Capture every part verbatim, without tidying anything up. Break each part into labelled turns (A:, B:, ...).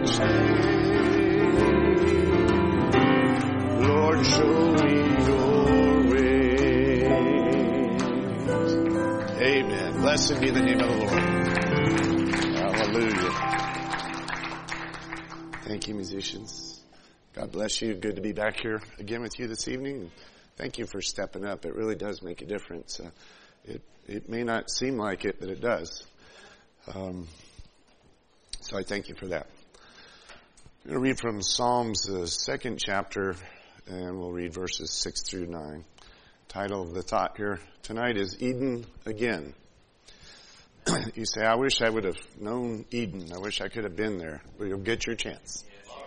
A: shame. Lord, show me your ways. Amen. Blessed be the name of the Lord. Hallelujah. Thank you, musicians. God bless you. Good to be back here again with you this evening. Thank you for stepping up. It really does make a difference. Uh, it, it may not seem like it, but it does. Um, so I thank you for that. I'm going to read from Psalms, the second chapter, and we'll read verses six through nine. Title of the thought here tonight is Eden Again. You say, I wish I would have known Eden. I wish I could have been there. Well, you'll get your chance.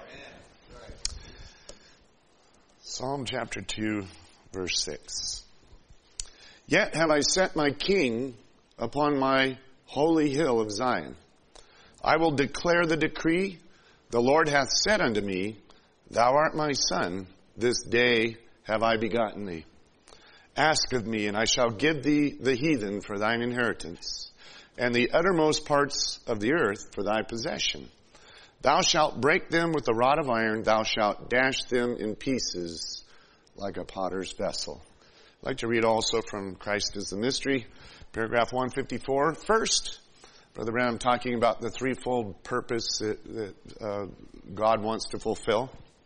A: Psalm chapter two, verse six. Yet have I set my king upon my holy hill of Zion. I will declare the decree. The Lord hath said unto me, Thou art my son. This day have I begotten thee. Ask of me, and I shall give thee the heathen for thine inheritance, and the uttermost parts of the earth for thy possession. Thou shalt break them with a rod of iron. Thou shalt dash them in pieces like a potter's vessel. I'd like to read also from Christ is the Mystery, paragraph one fifty-four. First, Brother Branham talking about the threefold purpose that, that uh, God wants to fulfill.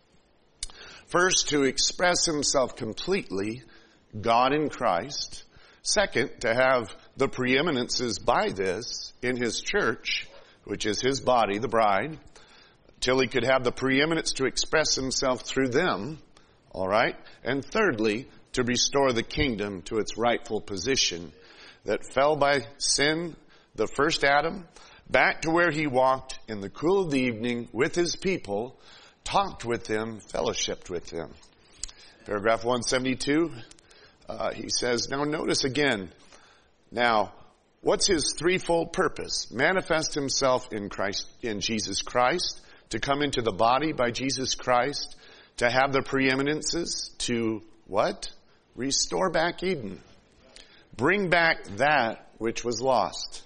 A: First, to express himself completely, God in Christ. Second, to have the preeminences by this in his church, which is his body, the bride, till he could have the preeminence to express himself through them, all right? And thirdly, to restore the kingdom to its rightful position that fell by sin, the first Adam, back to where he walked in the cool of the evening with his people, talked with them, fellowshiped with them. Paragraph one seventy-two, uh, he says, now notice again, now, what's his threefold purpose? Manifest himself in Christ, in Jesus Christ, to come into the body by Jesus Christ, to have the preeminences, to what? Restore back Eden. Bring back that which was lost.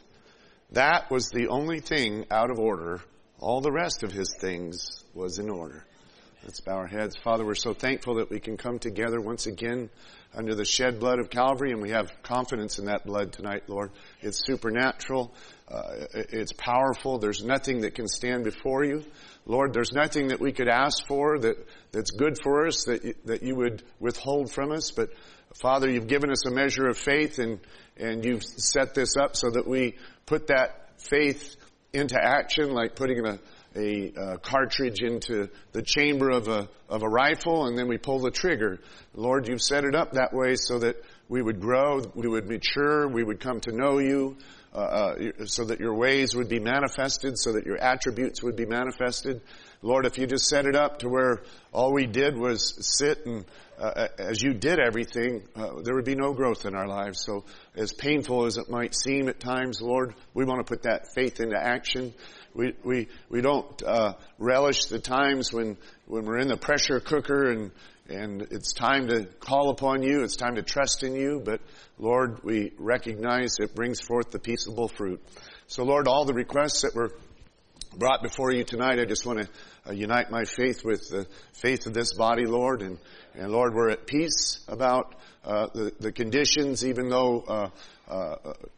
A: That was the only thing out of order. All the rest of his things was in order. Let's bow our heads. Father, we're so thankful that we can come together once again under the shed blood of Calvary, and we have confidence in that blood tonight, Lord. It's supernatural. Uh, it's powerful. There's nothing that can stand before you. Lord, there's nothing that we could ask for that, that's good for us that you, that you would withhold from us. But Father, you've given us a measure of faith, and, and you've set this up so that we put that faith into action, like putting a, a, a cartridge into the chamber of a, of a rifle, and then we pull the trigger. Lord, you've set it up that way so that we would grow, we would mature, we would come to know you, uh, uh, so that your ways would be manifested, so that your attributes would be manifested. Lord, if you just set it up to where all we did was sit and uh, as you did everything, uh, there would be no growth in our lives. So as painful as it might seem at times, Lord, we want to put that faith into action. We we we don't uh, relish the times when when we're in the pressure cooker and and it's time to call upon you. It's time to trust in you. But Lord, we recognize it brings forth the peaceable fruit. So Lord, all the requests that were brought before you tonight, I just want to uh, unite my faith with the faith of this body, Lord. And, and Lord, we're at peace about uh, the, the conditions, even though uh, uh,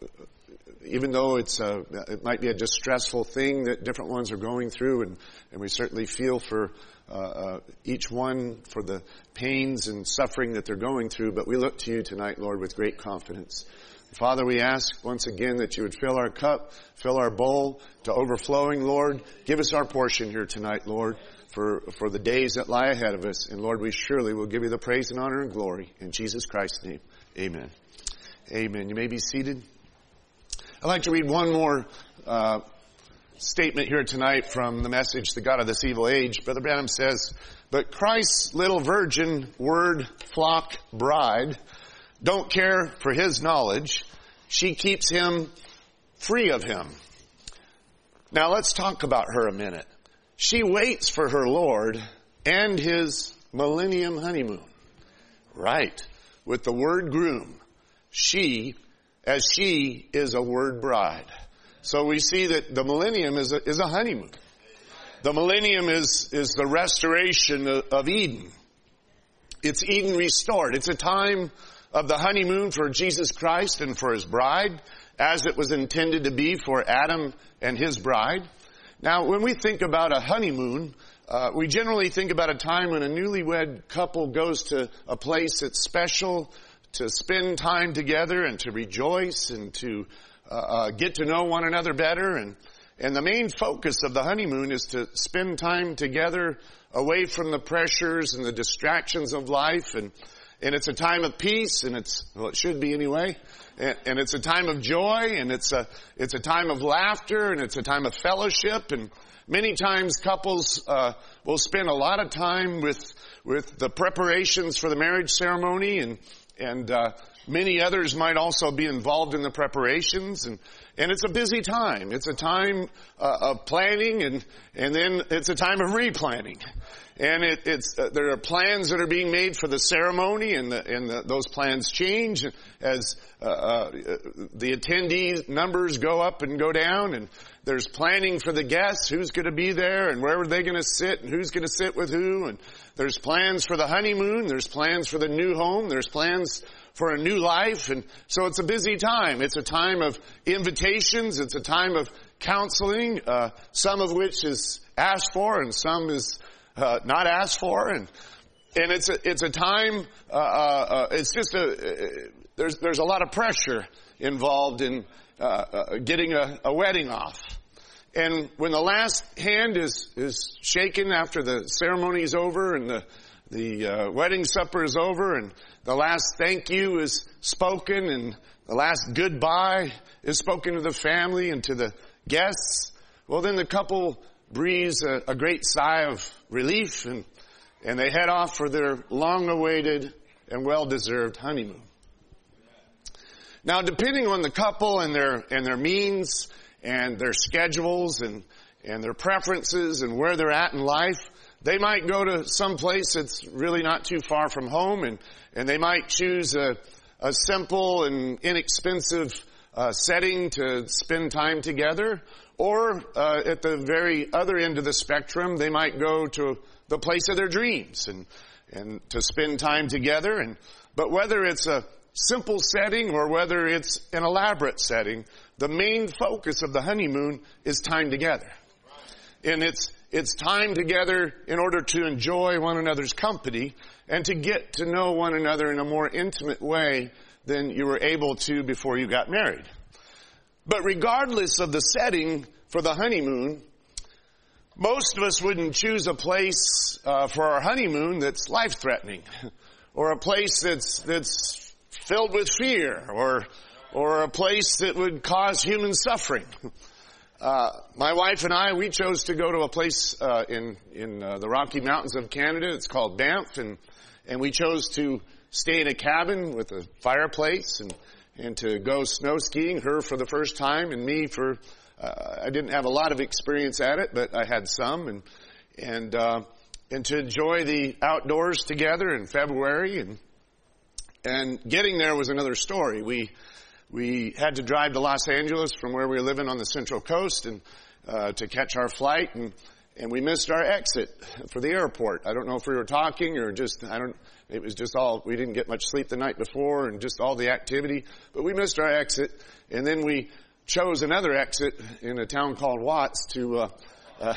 A: even though it's uh, it might be a distressful thing that different ones are going through, and, and we certainly feel for uh, uh, each one for the pains and suffering that they're going through. But we look to you tonight, Lord, with great confidence. Father, we ask once again that you would fill our cup, fill our bowl to overflowing, Lord. Give us our portion here tonight, Lord, for, for the days that lie ahead of us. And Lord, we surely will give you the praise and honor and glory. In Jesus Christ's name, amen. Amen. You may be seated. I'd like to read one more uh, statement here tonight from the Message, The God of This Evil Age. Brother Branham says, but Christ's little virgin, word, flock, bride don't care for his knowledge. She keeps him free of him. Now let's talk about her a minute. She waits for her Lord and his millennium honeymoon. Right. With the word groom. She, as she is a word bride. So we see that the millennium is a, is a honeymoon. The millennium is, is the restoration of, of Eden. It's Eden restored. It's a time of the honeymoon for Jesus Christ and for His bride, as it was intended to be for Adam and his bride. Now, when we think about a honeymoon, uh, we generally think about a time when a newlywed couple goes to a place that's special to spend time together and to rejoice and to uh, uh, get to know one another better. And, and the main focus of the honeymoon is to spend time together away from the pressures and the distractions of life. And, and it's a time of peace, and it's, well, it should be anyway. And, and it's a time of joy, and it's a, it's a time of laughter, and it's a time of fellowship. And many times couples, uh, will spend a lot of time with, with the preparations for the marriage ceremony, and, and, uh, many others might also be involved in the preparations, and, and it's a busy time. It's a time uh, of planning, and, and then it's a time of replanning. And it, it's, uh, there are plans that are being made for the ceremony, and the, and the, those plans change as, uh, uh, the attendee numbers go up and go down, and there's planning for the guests, who's going to be there, and where are they going to sit, and who's going to sit with who, and there's plans for the honeymoon, there's plans for the new home, there's plans for a new life. And so it's a busy time. It's a time of invitations. It's a time of counseling, uh, some of which is asked for and some is uh, not asked for. And and it's a, it's a time, uh, uh, it's just a, uh, there's, there's a lot of pressure involved in uh, uh, getting a, a wedding off. And when the last hand is, is shaken after the ceremony is over and the, the uh, wedding supper is over and the last thank you is spoken and the last goodbye is spoken to the family and to the guests, well, then the couple breathes a, a great sigh of relief, and, and they head off for their long-awaited and well-deserved honeymoon. Now, depending on the couple and their and their means and their schedules and and their preferences and where they're at in life, they might go to some place that's really not too far from home, and, and they might choose a, a simple and inexpensive uh, setting to spend time together. Or uh, at the very other end of the spectrum, they might go to the place of their dreams and and to spend time together. And but whether it's a simple setting or whether it's an elaborate setting, the main focus of the honeymoon is time together. And it's It's time together in order to enjoy one another's company and to get to know one another in a more intimate way than you were able to before you got married. But regardless of the setting for the honeymoon, most of us wouldn't choose a place uh, for our honeymoon that's life-threatening, or a place that's that's filled with fear, or or a place that would cause human suffering. Uh, my wife and I, we chose to go to a place, uh, in, in, uh, the Rocky Mountains of Canada. It's called Banff, and, and we chose to stay in a cabin with a fireplace and, and to go snow skiing, her for the first time and me for, uh, I didn't have a lot of experience at it, but I had some, and, and, uh, and to enjoy the outdoors together in February. And, and getting there was another story. We, We had to drive to Los Angeles from where we were living on the Central Coast and uh, to catch our flight, and and we missed our exit for the airport. I don't know if we were talking or just I don't. It was just all we didn't get much sleep the night before, and just all the activity. But we missed our exit, and then we chose another exit in a town called Watts to uh, uh,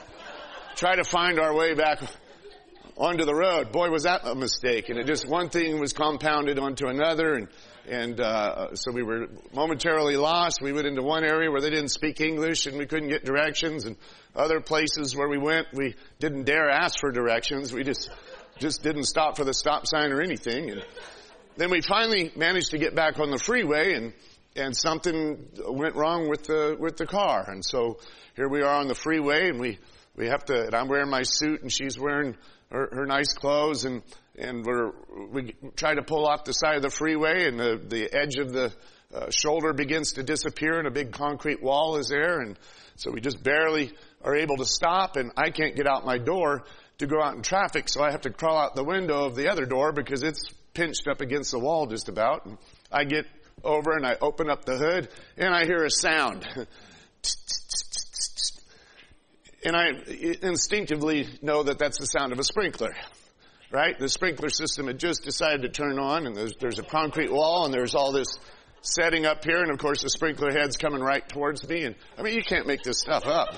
A: try to find our way back onto the road. Boy, was that a mistake! And it just one thing was compounded onto another, and. And uh so we were momentarily lost. We went into one area where they didn't speak English and we couldn't get directions, and other places where we went, we didn't dare ask for directions. We just just didn't stop for the stop sign or anything. And then we finally managed to get back on the freeway, and and something went wrong with the with the car. And so here we are on the freeway, and we we have to, and I'm wearing my suit and she's wearing her, her nice clothes, and And we're, we try to pull off the side of the freeway, and the, the edge of the uh, shoulder begins to disappear, and a big concrete wall is there. And so we just barely are able to stop, and I can't get out my door to go out in traffic, so I have to crawl out the window of the other door because it's pinched up against the wall just about. And I get over and I open up the hood, and I hear a sound. And I instinctively know that that's the sound of a sprinkler, right? The sprinkler system had just decided to turn on, and there's, there's a concrete wall, and there's all this setting up here, and of course the sprinkler head's coming right towards me. And I mean, you can't make this stuff up.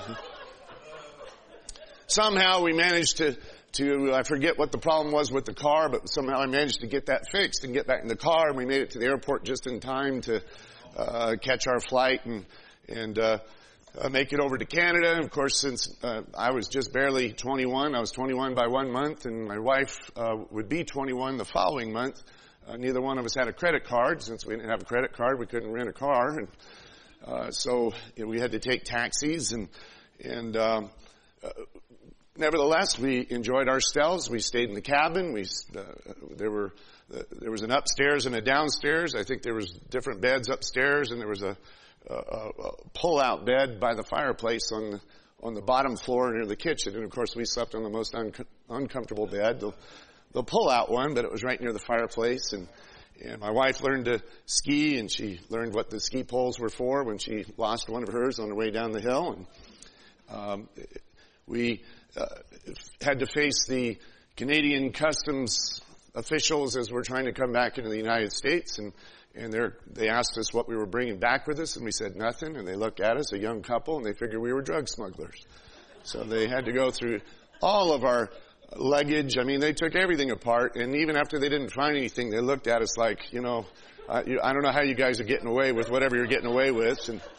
A: Somehow we managed to, to, I forget what the problem was with the car, but somehow I managed to get that fixed and get back in the car, and we made it to the airport just in time to, uh, catch our flight and, and, uh, uh make it over to Canada. And of course, since, uh, I was just barely twenty-one, I was twenty-one by one month, and my wife, uh, would be twenty-one the following month. Uh, neither one of us had a credit card. Since we didn't have a credit card, we couldn't rent a car. And, uh, so you know, we had to take taxis and, and, um, uh, nevertheless, we enjoyed ourselves. We stayed in the cabin. We, uh, there were, uh, there was an upstairs and a downstairs. I think there was different beds upstairs, and there was a, a, a pull-out bed by the fireplace on the, on the bottom floor near the kitchen. And of course, we slept on the most un- uncomfortable bed, the, the pull-out one, but it was right near the fireplace. And, and my wife learned to ski, and she learned what the ski poles were for when she lost one of hers on the way down the hill. And, um, we, Uh, had to face the Canadian customs officials as we're trying to come back into the United States, and and they they asked us what we were bringing back with us, and we said nothing. And they looked at us, a young couple, and they figured we were drug smugglers. So they had to go through all of our luggage. I mean, they took everything apart, and even after they didn't find anything, they looked at us like, you know, uh, you, I don't know how you guys are getting away with whatever you're getting away with. And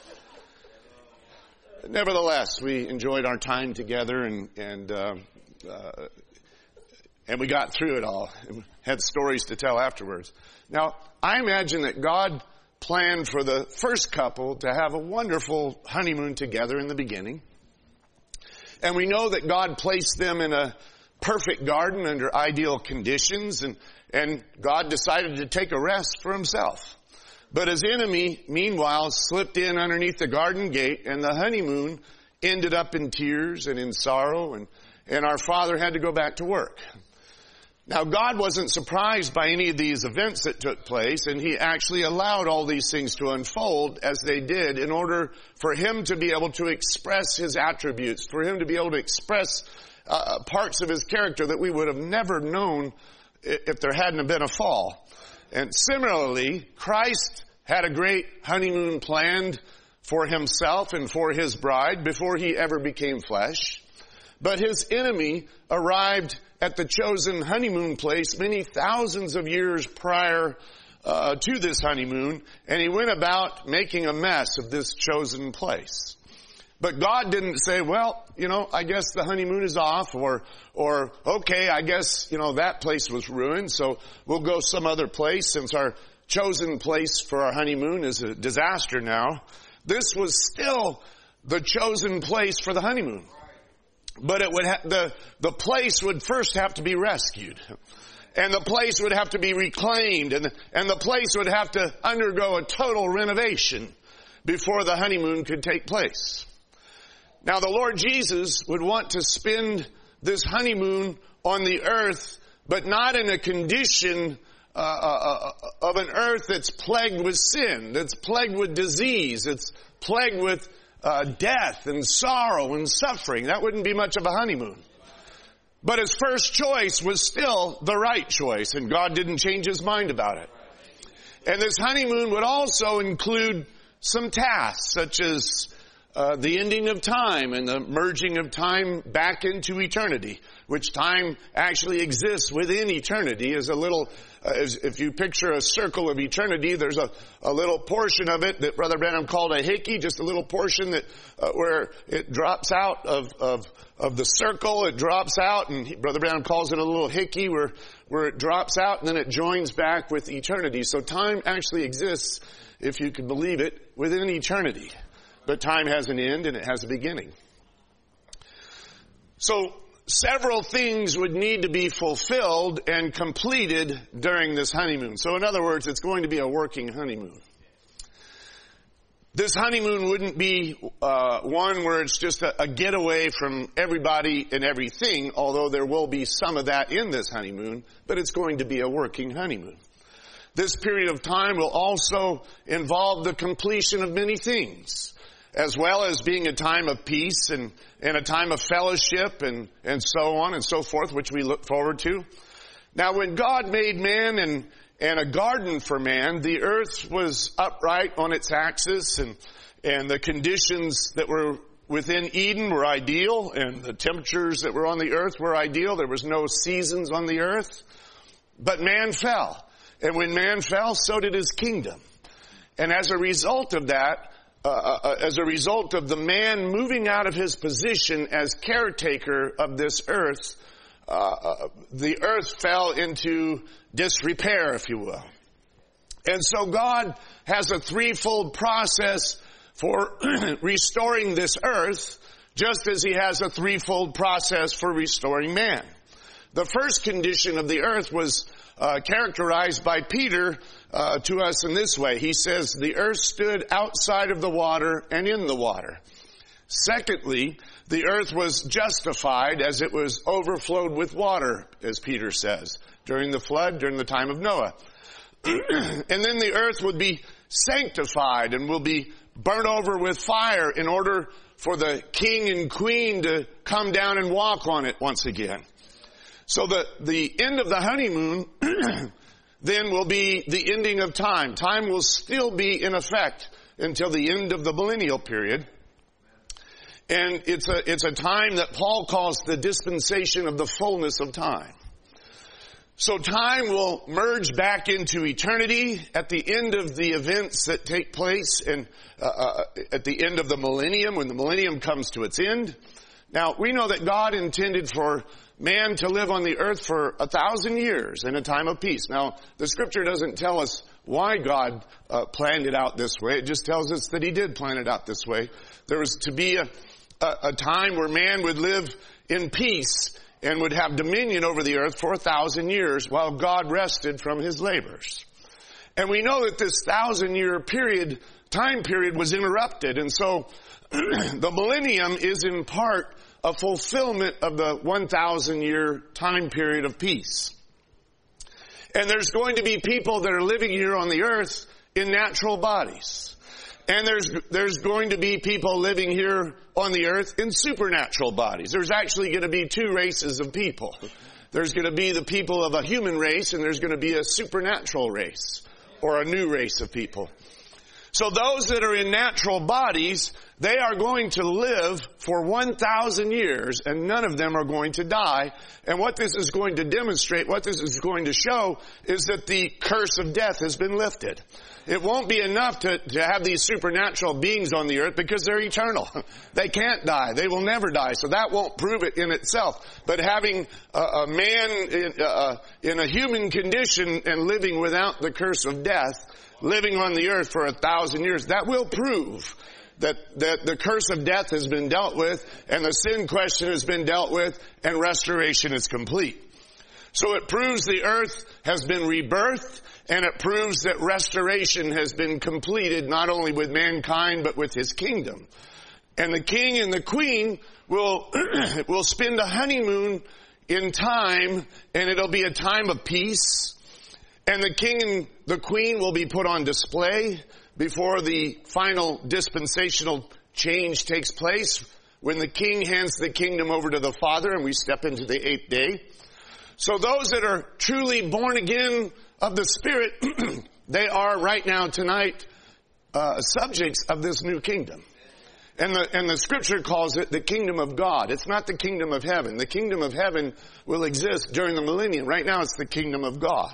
A: nevertheless, we enjoyed our time together, and and uh, uh, and we got through it all and had stories to tell afterwards. Now, I imagine that God planned for the first couple to have a wonderful honeymoon together in the beginning. And we know that God placed them in a perfect garden under ideal conditions, and, and God decided to take a rest for himself. But his enemy, meanwhile, slipped in underneath the garden gate, and the honeymoon ended up in tears and in sorrow, and, and our father had to go back to work. Now, God wasn't surprised by any of these events that took place, and he actually allowed all these things to unfold as they did in order for him to be able to express his attributes, for him to be able to express uh, parts of his character that we would have never known if there hadn't been a fall. And similarly, Christ had a great honeymoon planned for himself and for his bride before he ever became flesh. But his enemy arrived at the chosen honeymoon place many thousands of years prior uh, to this honeymoon, and he went about making a mess of this chosen place. But God didn't say, well, you know, I guess the honeymoon is off, or, or, okay, I guess, you know, that place was ruined, so we'll go some other place since our chosen place for our honeymoon is a disaster now. This was still the chosen place for the honeymoon. But it would ha- the, the place would first have to be rescued. And the place would have to be reclaimed, and, and the place would have to undergo a total renovation before the honeymoon could take place. Now, the Lord Jesus would want to spend this honeymoon on the earth, but not in a condition uh, uh, of an earth that's plagued with sin, that's plagued with disease, that's plagued with uh, death and sorrow and suffering. That wouldn't be much of a honeymoon. But his first choice was still the right choice, and God didn't change his mind about it. And this honeymoon would also include some tasks, such as Uh, the ending of time and the merging of time back into eternity, which time actually exists within eternity as a little, uh, as if you picture a circle of eternity, there's a, a little portion of it that Brother Branham called a hickey, just a little portion that, uh, where it drops out of, of, of the circle, it drops out, and he, Brother Branham calls it a little hickey where, where it drops out and then it joins back with eternity. So time actually exists, if you can believe it, within eternity. But time has an end and it has a beginning. So several things would need to be fulfilled and completed during this honeymoon. So in other words, it's going to be a working honeymoon. This honeymoon wouldn't be uh, one where it's just a, a getaway from everybody and everything, although there will be some of that in this honeymoon, but it's going to be a working honeymoon. This period of time will also involve the completion of many things. as well as being a time of peace and, and a time of fellowship and, and so on and so forth, which we look forward to. Now, when God made man and, and a garden for man, the earth was upright on its axis, and, and the conditions that were within Eden were ideal, and the temperatures that were on the earth were ideal. There was no seasons on the earth. But man fell. And when man fell, so did his kingdom. And as a result of that, uh, uh, as a result of the man moving out of his position as caretaker of this earth, uh, uh, the earth fell into disrepair, if you will. And so God has a threefold process for restoring this earth, just as he has a threefold process for restoring man. The first condition of the earth was uh, characterized by Peter uh, to us in this way. He says, the earth stood outside of the water and in the water. Secondly, the earth was justified as it was overflowed with water, as Peter says, during the flood, during the time of Noah. And then the earth would be sanctified and will be burnt over with fire in order for the king and queen to come down and walk on it once again. So the, the end of the honeymoon then will be the ending of time. Time will still be in effect until the end of the millennial period. And it's a, it's a time that Paul calls the dispensation of the fullness of time. So time will merge back into eternity at the end of the events that take place and uh, uh, at the end of the millennium, when the millennium comes to its end. Now, we know that God intended for man to live on the earth for a thousand years in a time of peace. Now, the scripture doesn't tell us why God uh, planned it out this way. It just tells us that he did plan it out this way. There was to be a, a, a time where man would live in peace and would have dominion over the earth for a thousand years while God rested from his labors. And we know that this thousand year period, time period was interrupted. And so the millennium is in part a fulfillment of the one thousand year time period of peace. And there's going to be people that are living here on the earth in natural bodies. And there's, there's going to be people living here on the earth in supernatural bodies. There's actually going to be two races of people. There's going to be the people of a human race, and there's going to be a supernatural race, or a new race of people. So those that are in natural bodies, they are going to live for one thousand years, and none of them are going to die. And what this is going to demonstrate, what this is going to show, is that the curse of death has been lifted. It won't be enough to, to have these supernatural beings on the earth because they're eternal. They can't die. They will never die. So that won't prove it in itself. But having a, a man in, uh, in a human condition and living without the curse of death, living on the earth for a thousand years, that will prove that, that the curse of death has been dealt with, and the sin question has been dealt with, and restoration is complete. So it proves the earth has been rebirthed, and it proves that restoration has been completed not only with mankind, but with his kingdom. And the king and the queen will, will spend a honeymoon in time, and it'll be a time of peace. And the king and the queen will be put on display before the final dispensational change takes place, when the king hands the kingdom over to the Father and we step into the eighth day. So those that are truly born again of the Spirit, they are right now tonight uh, subjects of this new kingdom. And the, and the scripture calls it the kingdom of God. It's not the kingdom of heaven. The kingdom of heaven will exist during the millennium. Right now it's the kingdom of God.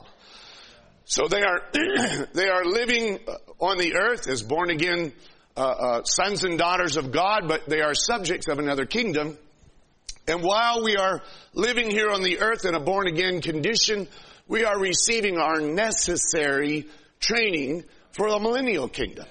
A: So they are, they are living on the earth as born again uh, uh, sons and daughters of God, but they are subjects of another kingdom. And while we are living here on the earth in a born again condition, we are receiving our necessary training for the millennial kingdom.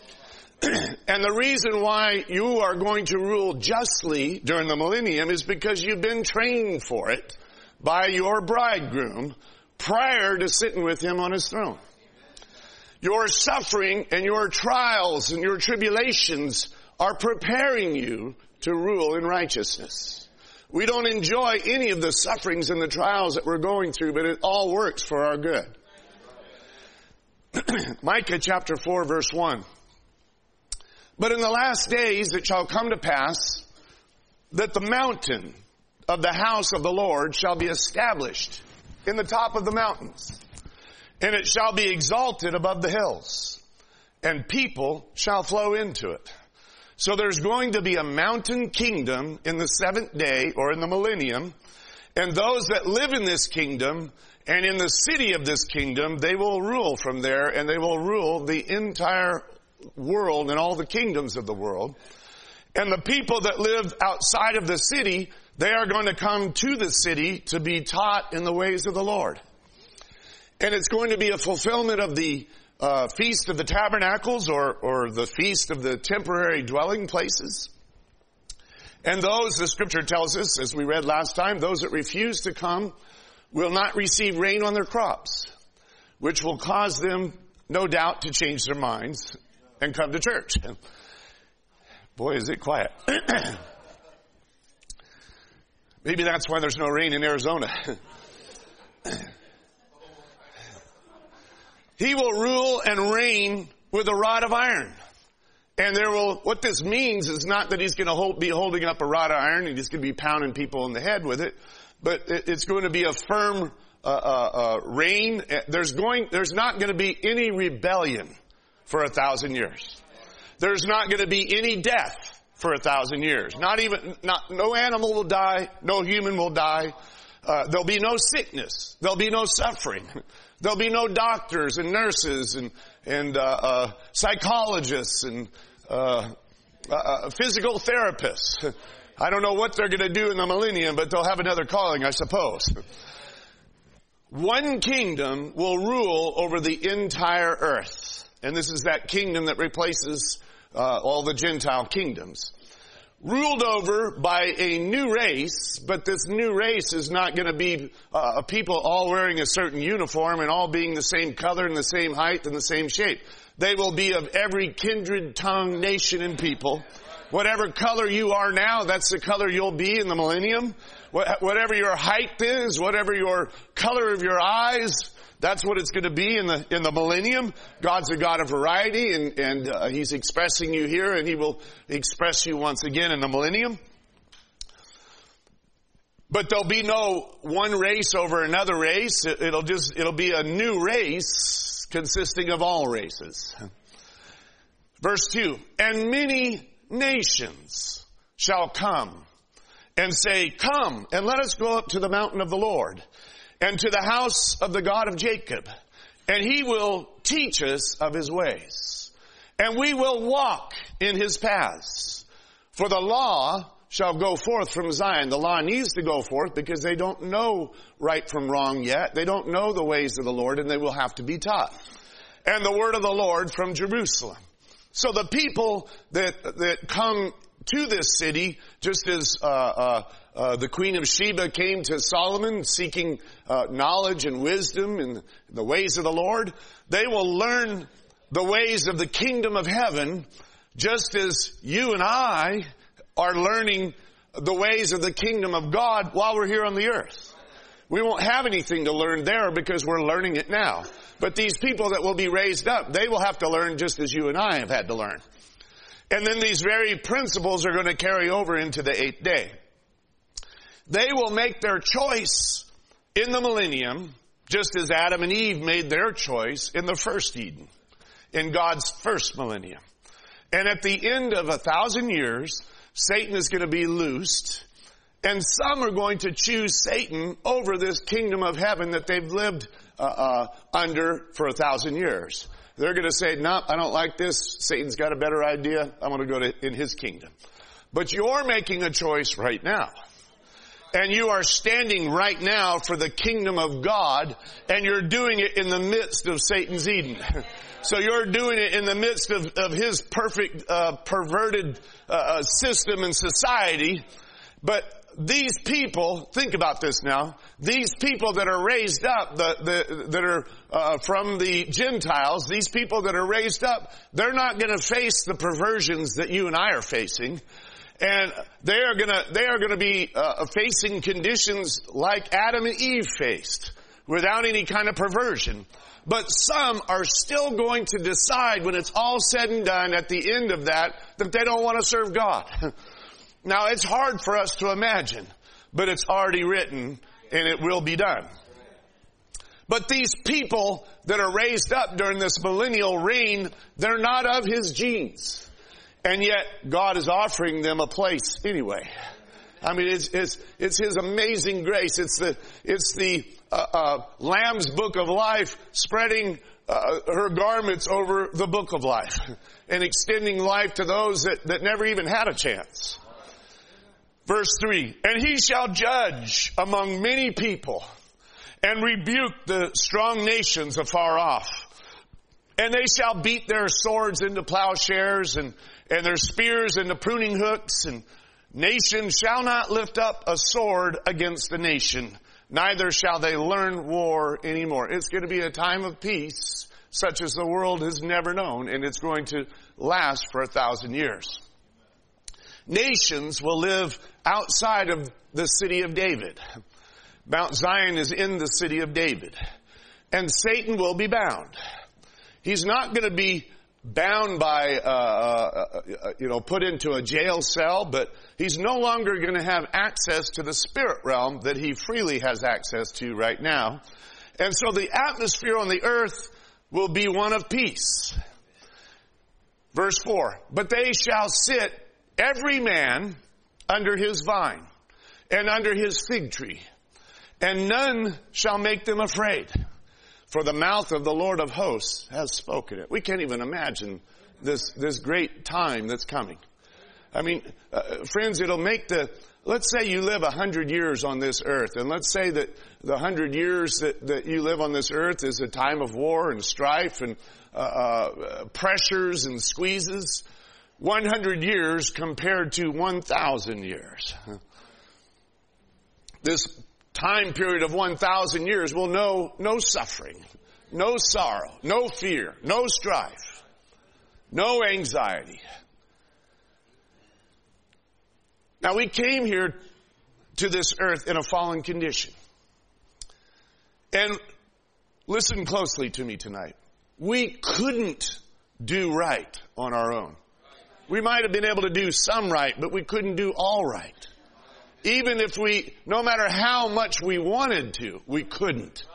A: And the reason why you are going to rule justly during the millennium is because you've been trained for it by your bridegroom prior to sitting with him on his throne. Your suffering and your trials and your tribulations are preparing you to rule in righteousness. We don't enjoy any of the sufferings and the trials that we're going through, but it all works for our good. Micah chapter four verse one. But in the last days it shall come to pass that the mountain of the house of the Lord shall be established in the top of the mountains, and it shall be exalted above the hills, and people shall flow into it. So there's going to be a mountain kingdom in the seventh day, or in the millennium, and those that live in this kingdom and in the city of this kingdom, they will rule from there, and they will rule the entire world and all the kingdoms of the world. And the people that live outside of the city, they are going to come to the city to be taught in the ways of the Lord. And it's going to be a fulfillment of the uh, Feast of the Tabernacles, or, or the Feast of the Temporary Dwelling Places. And those, the scripture tells us, as we read last time, those that refuse to come will not receive rain on their crops, which will cause them, no doubt, to change their minds and come to church. Boy, is it quiet. Maybe that's why there's no rain in Arizona. He will rule and reign with a rod of iron. And there will, what this means is not that he's going to hold, be holding up a rod of iron and he's going to be pounding people in the head with it, but it, it's going to be a firm uh, uh, uh, reign. There's going, there's not going to be any rebellion for a thousand years. There's not going to be any death for a thousand years. Not even, not, no animal will die. No human will die. Uh, there'll be no sickness. There'll be no suffering. There'll be no doctors and nurses and, and, uh, uh, psychologists and, uh, uh, physical therapists. I don't know what they're going to do in the millennium, but they'll have another calling, I suppose. One kingdom will rule over the entire earth. And this is that kingdom that replaces uh, all the Gentile kingdoms. Ruled over by a new race, but this new race is not going to be uh, people all wearing a certain uniform and all being the same color and the same height and the same shape. They will be of every kindred, tongue, nation, and people. Whatever color you are now, that's the color you'll be in the millennium. Whatever your height is, whatever your color of your eyes, that's what it's going to be in the in the millennium. God's a God of variety, and, and uh, He's expressing you here, and He will express you once again in the millennium. But there'll be no one race over another race. It, it'll just it'll be a new race consisting of all races. Verse two, and many nations shall come and say, come and let us go up to the mountain of the Lord and to the house of the God of Jacob, and He will teach us of His ways, and we will walk in His paths. For the law shall go forth from Zion. The law needs to go forth because they don't know right from wrong yet. They don't know the ways of the Lord, and they will have to be taught. And the word of the Lord from Jerusalem. So the people that that come to this city, just as uh, uh, uh, the Queen of Sheba came to Solomon seeking uh, knowledge and wisdom in the ways of the Lord, they will learn the ways of the kingdom of heaven, just as you and I are learning the ways of the kingdom of God while we're here on the earth. We won't have anything to learn there because we're learning it now. But these people that will be raised up, they will have to learn just as you and I have had to learn. And then these very principles are going to carry over into the eighth day. They will make their choice in the millennium, just as Adam and Eve made their choice in the first Eden, in God's first millennium. And at the end of a thousand years, Satan is going to be loosed, and some are going to choose Satan over this kingdom of heaven that they've lived uh, uh, under for a thousand years. They're going to say, no, I don't like this. Satan's got a better idea. I'm going to go to in his kingdom. But you're making a choice right now. And you are standing right now for the kingdom of God, and you're doing it in the midst of Satan's Eden. So you're doing it in the midst of, of his perfect, uh, perverted uh, system and society. But these people, think about this now, these people that are raised up, the, the, that are uh, from the Gentiles, these people that are raised up, they're not going to face the perversions that you and I are facing. And they are going to, they are going to be uh, facing conditions like Adam and Eve faced, without any kind of perversion. But some are still going to decide when it's all said and done at the end of that, that they don't want to serve God. Now, it's hard for us to imagine, but it's already written and it will be done. But these people that are raised up during this millennial reign, they're not of his genes. And yet God is offering them a place anyway. I mean, it's, it's, it's his amazing grace. It's the, it's the, uh, uh, Lamb's book of life spreading, uh, her garments over the book of life and extending life to those that, that never even had a chance. Verse three, and he shall judge among many people and rebuke the strong nations afar off. And they shall beat their swords into plowshares and, and their spears into pruning hooks, and nation shall not lift up a sword against a nation, neither shall they learn war anymore. It's going to be a time of peace such as the world has never known, and it's going to last for a thousand years. Nations will live outside of the city of David. Mount Zion is in the city of David. And Satan will be bound. He's not going to be bound by, uh, uh, you know, put into a jail cell, but he's no longer going to have access to the spirit realm that he freely has access to right now. And so the atmosphere on the earth will be one of peace. Verse four, but they shall sit every man under his vine and under his fig tree, and none shall make them afraid. For the mouth of the Lord of hosts has spoken it. We can't even imagine this, this great time that's coming. I mean, uh, friends, it'll make the, let's say you live a hundred years on this earth, and let's say that the hundred years that, that you live on this earth is a time of war and strife and uh, uh, pressures and squeezes. one hundred years compared to one thousand years. This time period of one thousand years will know no suffering, no sorrow, no fear, no strife, no anxiety. Now, we came here to this earth in a fallen condition. And listen closely to me tonight. We couldn't do right on our own. We might have been able to do some right, but we couldn't do all right. Even if we, no matter how much we wanted to, we couldn't.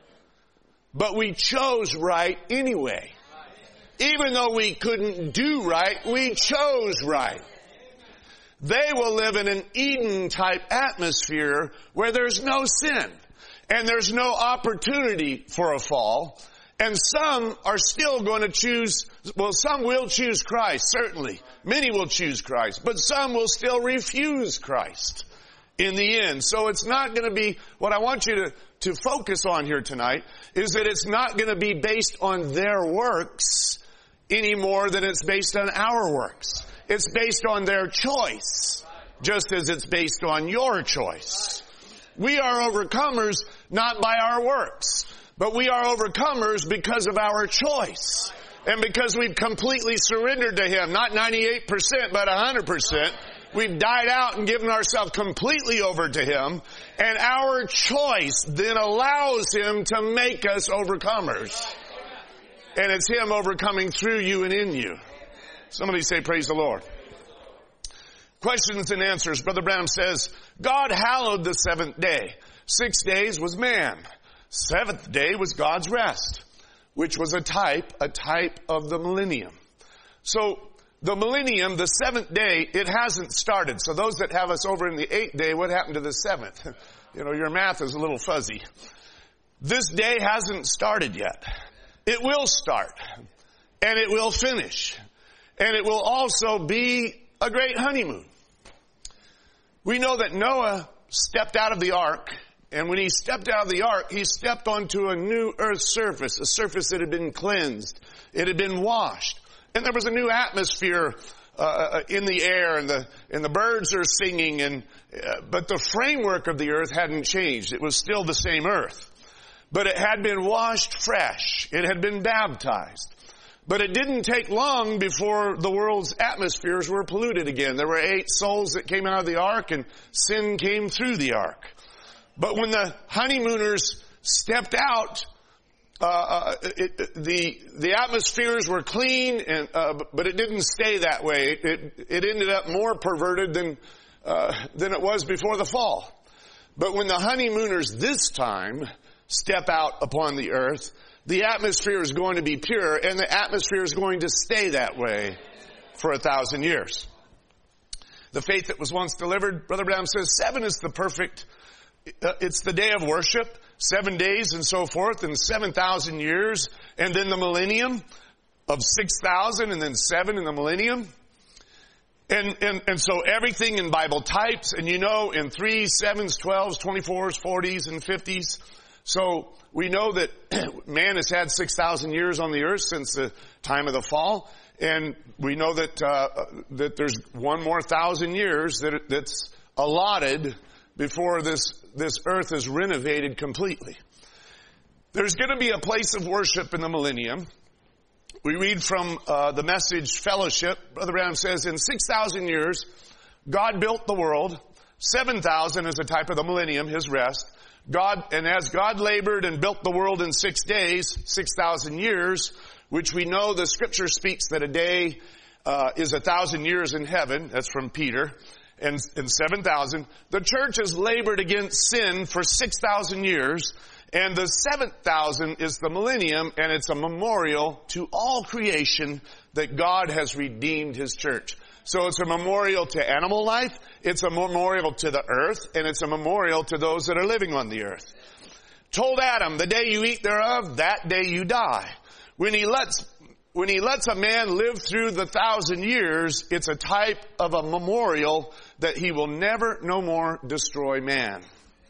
A: But we chose right anyway. Even though we couldn't do right, we chose right. They will live in an Eden-type atmosphere where there's no sin and there's no opportunity for a fall. And some are still going to choose, well, some will choose Christ, certainly. Many will choose Christ, but some will still refuse Christ in the end. So it's not going to be, what I want you to, to focus on here tonight is that it's not going to be based on their works any more than it's based on our works. It's based on their choice, just as it's based on your choice. We are overcomers not by our works, but we are overcomers because of our choice. And because we've completely surrendered to Him, not ninety-eight percent, but one hundred percent. We've died out and given ourselves completely over to Him. And our choice then allows Him to make us overcomers. And it's Him overcoming through you and in you. Somebody say, praise the Lord. Questions and answers. Brother Branham says, God hallowed the seventh day. Six days was man. Seventh day was God's rest, which was a type, a type of the millennium. So the millennium, the seventh day, it hasn't started. So those that have us over in the eighth day, what happened to the seventh? You know, your math is a little fuzzy. This day hasn't started yet. It will start. And it will finish. And it will also be a great honeymoon. We know that Noah stepped out of the ark. And when he stepped out of the ark, he stepped onto a new earth surface, a surface that had been cleansed. It had been washed. And there was a new atmosphere uh, in the air, and the and the birds are singing, and uh, but the framework of the earth hadn't changed. It was still the same earth. But it had been washed fresh. It had been baptized. But it didn't take long before the world's atmospheres were polluted again. There were eight souls that came out of the ark, and sin came through the ark. But when the honeymooners stepped out, uh, uh it, it, the the atmospheres were clean, and uh, but it didn't stay that way. It it, it ended up more perverted than uh, than it was before the fall. But when the honeymooners this time step out upon the earth, the atmosphere is going to be pure, and the atmosphere is going to stay that way for a thousand years. The faith that was once delivered, Brother Branham says, seven is the perfect, uh, it's the day of worship, seven days and so forth, and seven thousand years, and then the millennium of six thousand, and then seven in the millennium. And, and, and so everything in Bible types, and you know, in threes, sevens, twelves, twenty-fours, forties, and fifties. So we know that man has had six thousand years on the earth since the time of the fall. And we know that, uh, that there's one more thousand years that, that's allotted before this, this earth is renovated completely. There's going to be a place of worship in the millennium. We read from uh, the Message Fellowship. Brother Branham says, in six thousand years, God built the world. seven thousand is a type of the millennium, his rest. God, and as God labored and built the world in six days, six thousand years, which we know the scripture speaks that a day uh, is a thousand years in heaven. That's from Peter. And, and seven thousand. The church has labored against sin for six thousand years. And the seventh thousand is the millennium, and it's a memorial to all creation that God has redeemed his church. So it's a memorial to animal life, it's a memorial to the earth, and it's a memorial to those that are living on the earth. Told Adam, the day you eat thereof, that day you die. When he lets, when he lets a man live through the thousand years, it's a type of a memorial that he will never no more destroy man.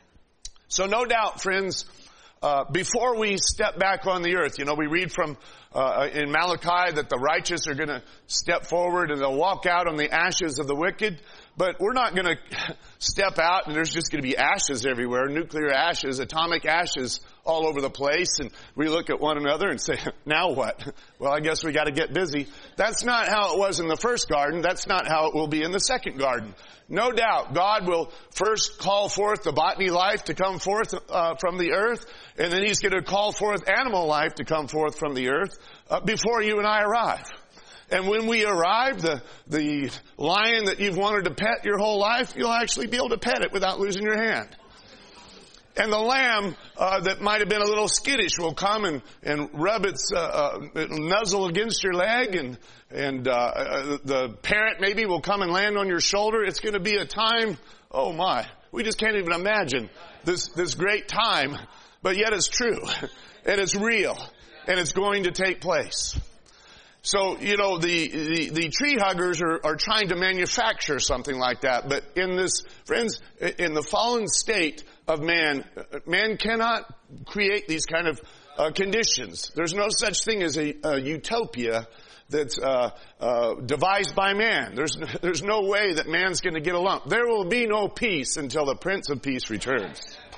A: So no doubt, friends, Uh, before we step back on the earth, you know, we read from, uh, in Malachi that the righteous are going to step forward and they'll walk out on the ashes of the wicked. But we're not going to step out and there's just going to be ashes everywhere, nuclear ashes, atomic ashes all over the place. And we look at one another and say, now what? Well, I guess we got to get busy. That's not how it was in the first garden. That's not how it will be in the second garden. No doubt, God will first call forth the botany life to come forth uh, from the earth, and then he's going to call forth animal life to come forth from the earth uh, before you and I arrive. And when we arrive, the, the lion that you've wanted to pet your whole life, you'll actually be able to pet it without losing your hand. And the lamb uh, that might have been a little skittish will come and, and rub its uh, uh, nuzzle against your leg, and and uh, uh, the parrot maybe will come and land on your shoulder. It's going to be a time, oh my, we just can't even imagine this this great time, but yet it's true, and it's real, and it's going to take place. So, you know, the, the, the tree huggers are, are trying to manufacture something like that. But in this, friends, in the fallen state of man, man cannot create these kind of uh, conditions. There's no such thing as a, a utopia that's uh, uh, devised by man. There's, there's no way that man's going to get along. There will be no peace until the Prince of Peace returns.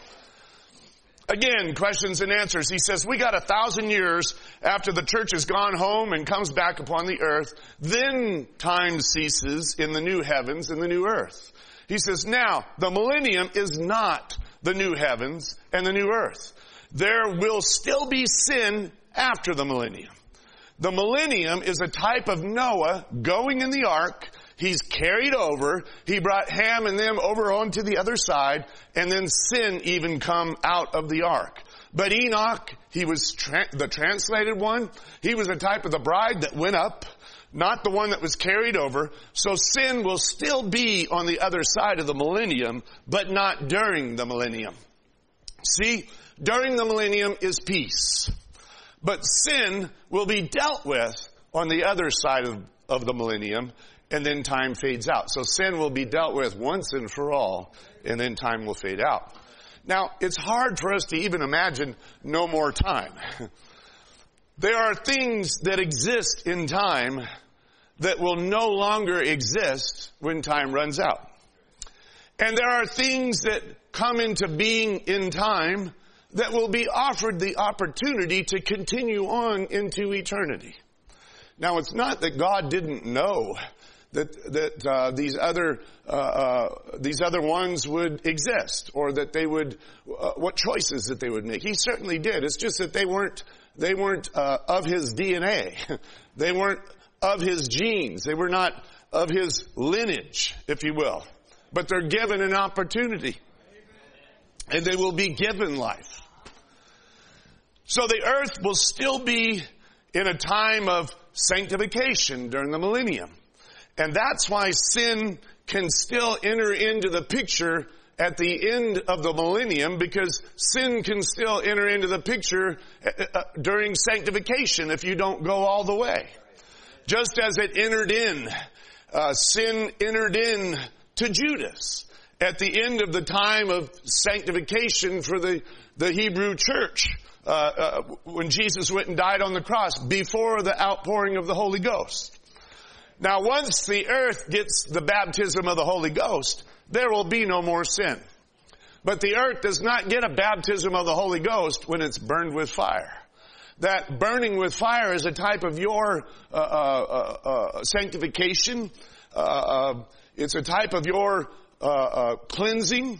A: Again, questions and answers. He says, we got a thousand years after the church has gone home and comes back upon the earth. Then time ceases in the new heavens and the new earth. He says, now, the millennium is not the new heavens and the new earth. There will still be sin after the millennium. The millennium is a type of Noah going in the ark. He's carried over. He brought Ham and them over onto the other side, and then sin even come out of the ark. But Enoch, he was tra- the translated one. He was a type of the bride that went up, not the one that was carried over. So sin will still be on the other side of the millennium, but not during the millennium. See, during the millennium is peace. But sin will be dealt with on the other side of, of the millennium, and then time fades out. So sin will be dealt with once and for all, and then time will fade out. Now, it's hard for us to even imagine no more time. There are things that exist in time that will no longer exist when time runs out. And there are things that come into being in time that will be offered the opportunity to continue on into eternity. Now, it's not that God didn't know that that uh, these other uh, uh, these other ones would exist, or that they would uh, what choices that they would make. He certainly did. It's just that they weren't they weren't uh, of his D N A. They weren't of his genes. They were not of his lineage, if you will. But they're given an opportunity, and they will be given life. So the earth will still be in a time of sanctification during the millennium. And that's why sin can still enter into the picture at the end of the millennium, because sin can still enter into the picture during sanctification if you don't go all the way. Just as it entered in, uh, sin entered in to Judas at the end of the time of sanctification for the, the Hebrew church, uh, uh, when Jesus went and died on the cross before the outpouring of the Holy Ghost. Now, once the earth gets the baptism of the Holy Ghost, there will be no more sin. But the earth does not get a baptism of the Holy Ghost when it's burned with fire. That burning with fire is a type of your uh, uh, uh, sanctification. Uh, uh, it's a type of your uh, uh, cleansing.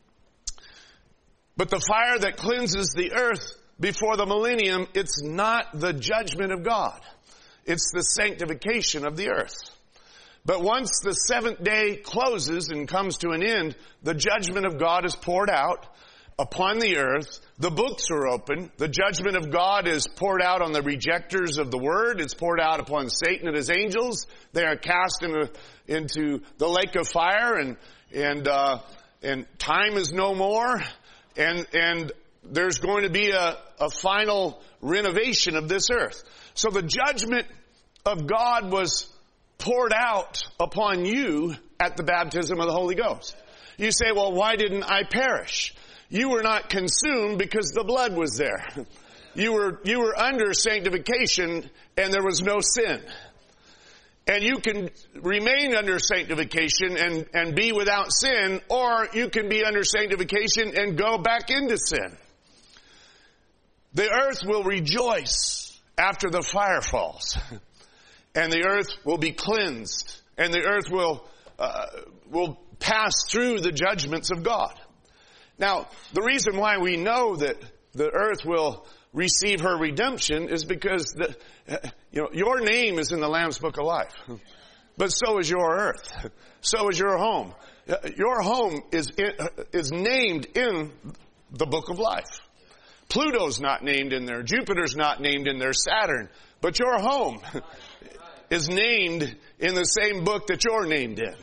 A: But the fire that cleanses the earth before the millennium, it's not the judgment of God. It's the sanctification of the earth. But once the seventh day closes and comes to an end, the judgment of God is poured out upon the earth. The books are open. The judgment of God is poured out on the rejectors of the word. It's poured out upon Satan and his angels. They are cast into, into the lake of fire, and and uh, and time is no more. And and there's going to be a, a final renovation of this earth. So the judgment of God was poured out upon you at the baptism of the Holy Ghost. You say, well, why didn't I perish? You were not consumed because the blood was there. You were, you were under sanctification and there was no sin. And you can remain under sanctification and, and be without sin, or you can be under sanctification and go back into sin. The earth will rejoice after the fire falls. And the earth will be cleansed. And the earth will, uh, will pass through the judgments of God. Now, the reason why we know that the earth will receive her redemption is because the, you know, your name is in the Lamb's Book of Life. But so is your earth. So is your home. Your home is, in, is named in the Book of Life. Pluto's not named in there. Jupiter's not named in there. Saturn. But your home is named in the same book that you're named in.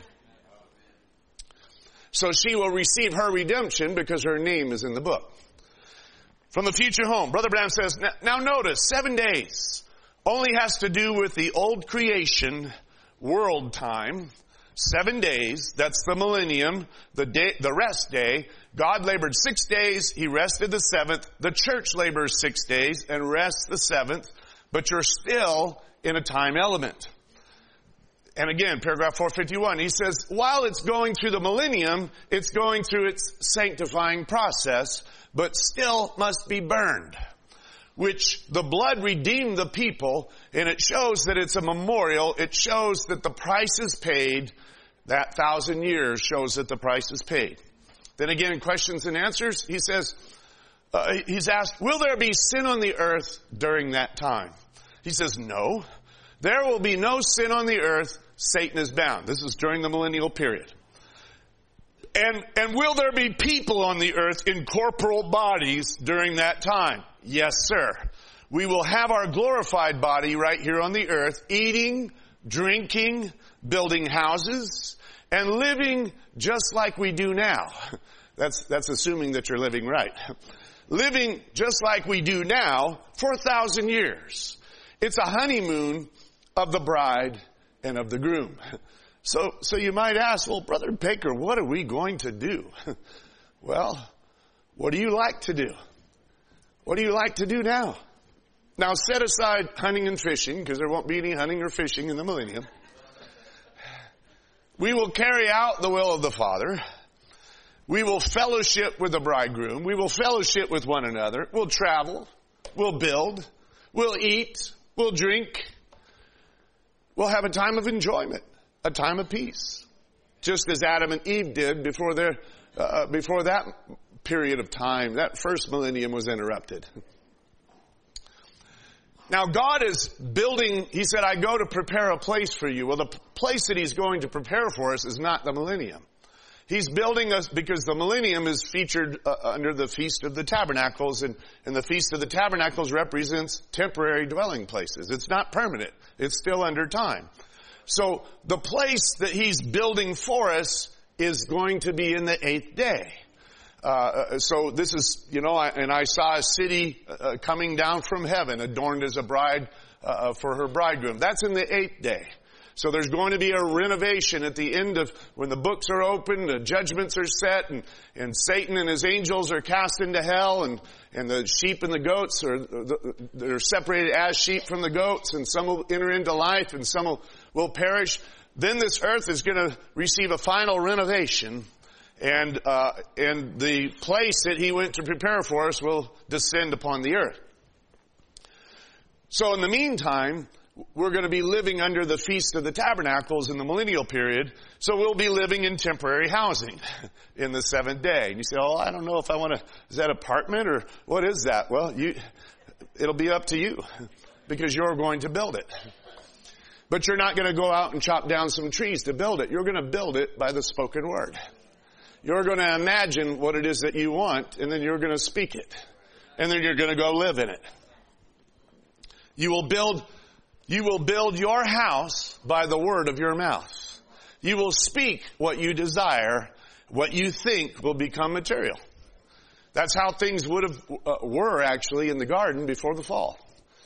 A: So she will receive her redemption because her name is in the book. From the future home, Brother Branham says, now notice, seven days only has to do with the old creation world time. Seven days, that's the millennium, the day, the rest day. God labored six days, He rested the seventh. The church labors six days and rests the seventh. But you're still in a time element. And again, paragraph four fifty-one, he says, while it's going through the millennium, it's going through its sanctifying process, but still must be burned. Which the blood redeemed the people, and it shows that it's a memorial. It shows that the price is paid. That thousand years shows that the price is paid. Then again, in questions and answers, he says, uh, he's asked, will there be sin on the earth during that time? He says, no. There will be no sin on the earth. Satan is bound. This is during the millennial period. And, and will there be people on the earth in corporal bodies during that time? Yes, sir. We will have our glorified body right here on the earth, eating, drinking, building houses, and living just like we do now. That's, that's assuming that you're living right. Living just like we do now for a thousand years. It's a honeymoon of the bride and of the groom. So, so you might ask, well, Brother Baker, what are we going to do? Well, what do you like to do? What do you like to do now? Now set aside hunting and fishing, because there won't be any hunting or fishing in the millennium. We will carry out the will of the Father. We will fellowship with the bridegroom. We will fellowship with one another. We'll travel. We'll build. We'll eat. We'll drink. We'll have a time of enjoyment. a time of peace. Just as Adam and Eve did before their, uh, before that period of time, that first millennium was interrupted. Now God is building, he said, I go to prepare a place for you. Well, the place that he's going to prepare for us is not the millennium. He's building us because the millennium is featured uh, under the Feast of the Tabernacles, and, and the Feast of the Tabernacles represents temporary dwelling places. It's not permanent. It's still under time. So the place that he's building for us is going to be in the eighth day. Uh, so this is, you know, I, and I saw a city uh, coming down from heaven, adorned as a bride uh, for her bridegroom. That's in the eighth day. So there's going to be a renovation at the end of when the books are opened, the judgments are set, and, and Satan and his angels are cast into hell, and, and the sheep and the goats are they're separated as sheep from the goats, and some will enter into life, and some will, will perish. Then this earth is going to receive a final renovation. And, uh, and the place that he went to prepare for us will descend upon the earth. So in the meantime, we're going to be living under the Feast of the Tabernacles in the millennial period. So we'll be living in temporary housing in the seventh day. And you say, oh, I don't know if I want to, is that apartment or what is that? Well, you, it'll be up to you because you're going to build it. But you're not going to go out and chop down some trees to build it. You're going to build it by the spoken word. You're going to imagine what it is that you want, and then you're going to speak it. And then you're going to go live in it. You will build, you will build your house by the word of your mouth. You will speak what you desire, what you think will become material. That's how things would have, uh, were actually in the garden before the fall.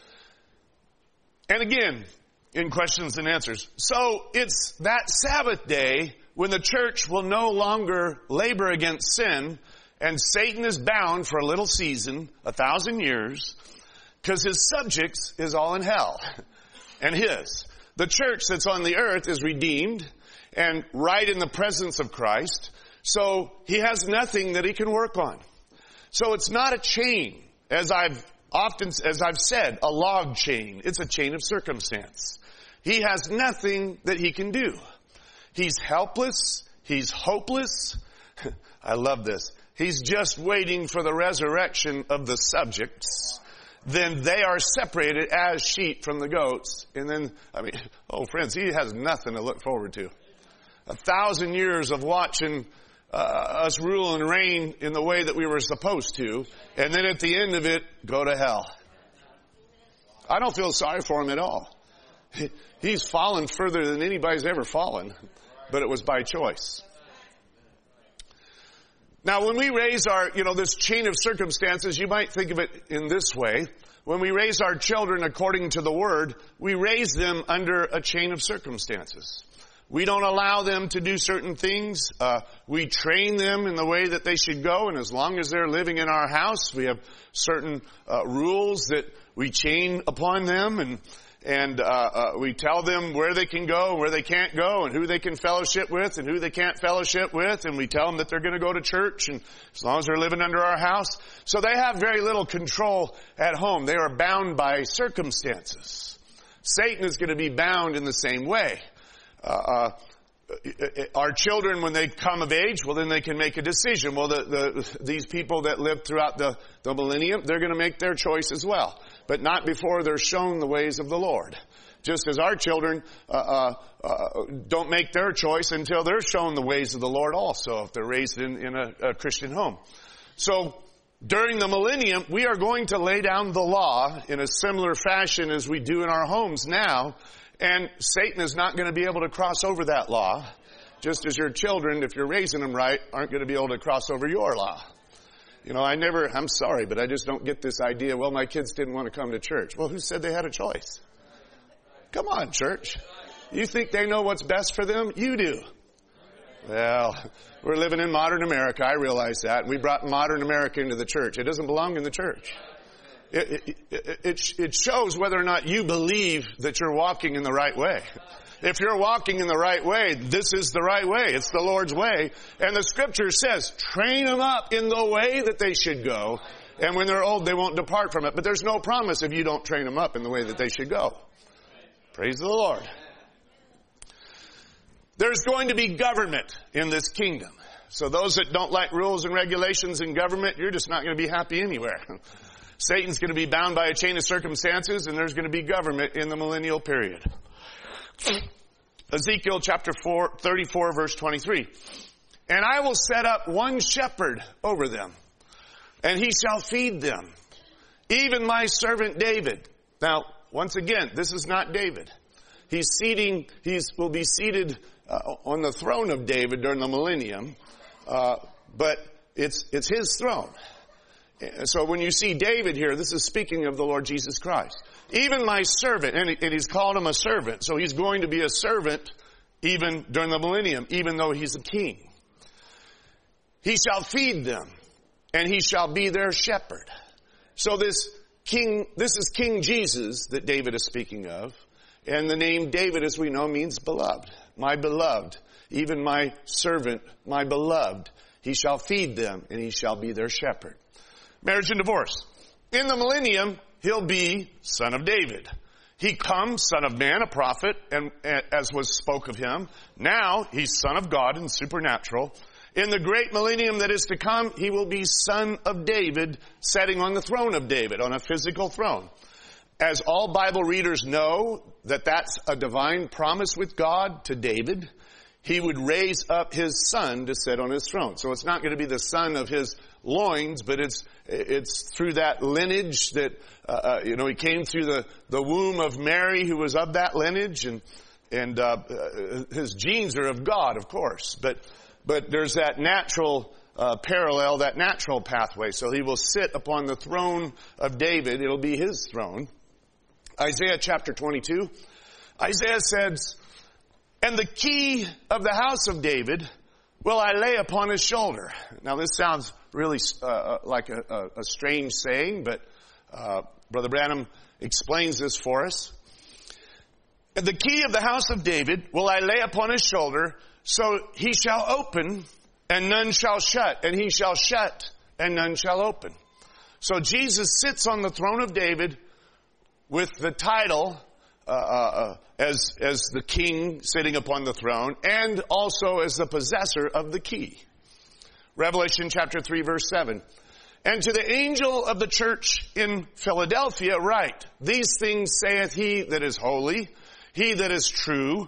A: And again, in questions and answers. So it's that Sabbath day when the church will no longer labor against sin, and Satan is bound for a little season, a thousand years, because his subjects is all in hell, and his. The church that's on the earth is redeemed and right in the presence of Christ, so he has nothing that he can work on. So it's not a chain, as I've often, as I've said, a log chain. It's a chain of circumstance. He has nothing that he can do. He's helpless. He's hopeless. I love this. He's just waiting for the resurrection of the subjects. Then they are separated as sheep from the goats. And then, I mean, oh friends, he has nothing to look forward to. A thousand years of watching uh, us rule and reign in the way that we were supposed to. And then at the end of it, go to hell. I don't feel sorry for him at all. He's fallen further than anybody's ever fallen. But it was by choice. Now, when we raise our, you know, this chain of circumstances, you might think of it in this way. When we raise our children according to the Word, we raise them under a chain of circumstances. We don't allow them to do certain things. Uh, we train them in the way that they should go, and as long as they're living in our house, we have certain uh, rules that we chain upon them, and And uh, uh we tell them where they can go, where they can't go, and who they can fellowship with, and who they can't fellowship with. And we tell them that they're going to go to church, and as long as they're living under our house. So they have very little control at home. They are bound by circumstances. Satan is going to be bound in the same way. Uh, uh Our children, when they come of age, well, then they can make a decision. Well, the, the, these people that lived throughout the, the millennium, they're going to make their choice as well. But not before they're shown the ways of the Lord. Just as our children uh, uh, uh, don't make their choice until they're shown the ways of the Lord also, if they're raised in, in a, a Christian home. So during the millennium, we are going to lay down the law in a similar fashion as we do in our homes now. And Satan is not going to be able to cross over that law, just as your children, if you're raising them right, aren't going to be able to cross over your law. You know, I never, I'm sorry, but I just don't get this idea, well, my kids didn't want to come to church. Well, who said they had a choice? Come on, church. You think they know what's best for them? You do. Well, we're living in modern America. I realize that. We brought modern America into the church. It doesn't belong in the church. It, it, it, it shows whether or not you believe that you're walking in the right way. If you're walking in the right way, this is the right way. It's the Lord's way. And the scripture says, train them up in the way that they should go. And when they're old, they won't depart from it. But there's no promise if you don't train them up in the way that they should go. Praise the Lord. There's going to be government in this kingdom. So those that don't like rules and regulations in government, you're just not going to be happy anywhere. Satan's going to be bound by a chain of circumstances, and there's going to be government in the millennial period. Ezekiel chapter four, thirty-four, verse twenty-three. And I will set up one shepherd over them, and he shall feed them, even my servant David. Now, once again, this is not David. He's seating, he's, will be seated uh, on the throne of David during the millennium, uh, but it's, it's his throne. So when you see David here, this is speaking of the Lord Jesus Christ. Even my servant, and, he, and he's called him a servant, so he's going to be a servant even during the millennium, even though he's a king. He shall feed them, and he shall be their shepherd. So this king, this is King Jesus that David is speaking of. And the name David, as we know, means beloved. My beloved, even my servant, my beloved. He shall feed them, and he shall be their shepherd. Marriage and divorce. In the millennium, he'll be son of David. He comes, son of man, a prophet, and as was spoke of him. Now, he's son of God and supernatural. In the great millennium that is to come, he will be son of David, sitting on the throne of David, on a physical throne. As all Bible readers know that that's a divine promise with God to David, he would raise up his son to sit on his throne. So it's not going to be the son of his loins, but it's it's through that lineage that, uh, uh, you know, he came through the, the womb of Mary, who was of that lineage, and and uh, his genes are of God, of course. But but there's that natural uh, parallel, that natural pathway. So he will sit upon the throne of David. It'll be his throne. Isaiah chapter twenty-two. Isaiah says, and the key of the house of David will I lay upon his shoulder. Now this sounds really uh, like a, a, a strange saying, but uh, Brother Branham explains this for us. And the key of the house of David will I lay upon his shoulder, so he shall open and none shall shut, and he shall shut and none shall open. So Jesus sits on the throne of David with the title uh, uh, as as the king sitting upon the throne, and also as the possessor of the key. Revelation chapter three, verse seven. And to the angel of the church in Philadelphia write, these things saith he that is holy, he that is true,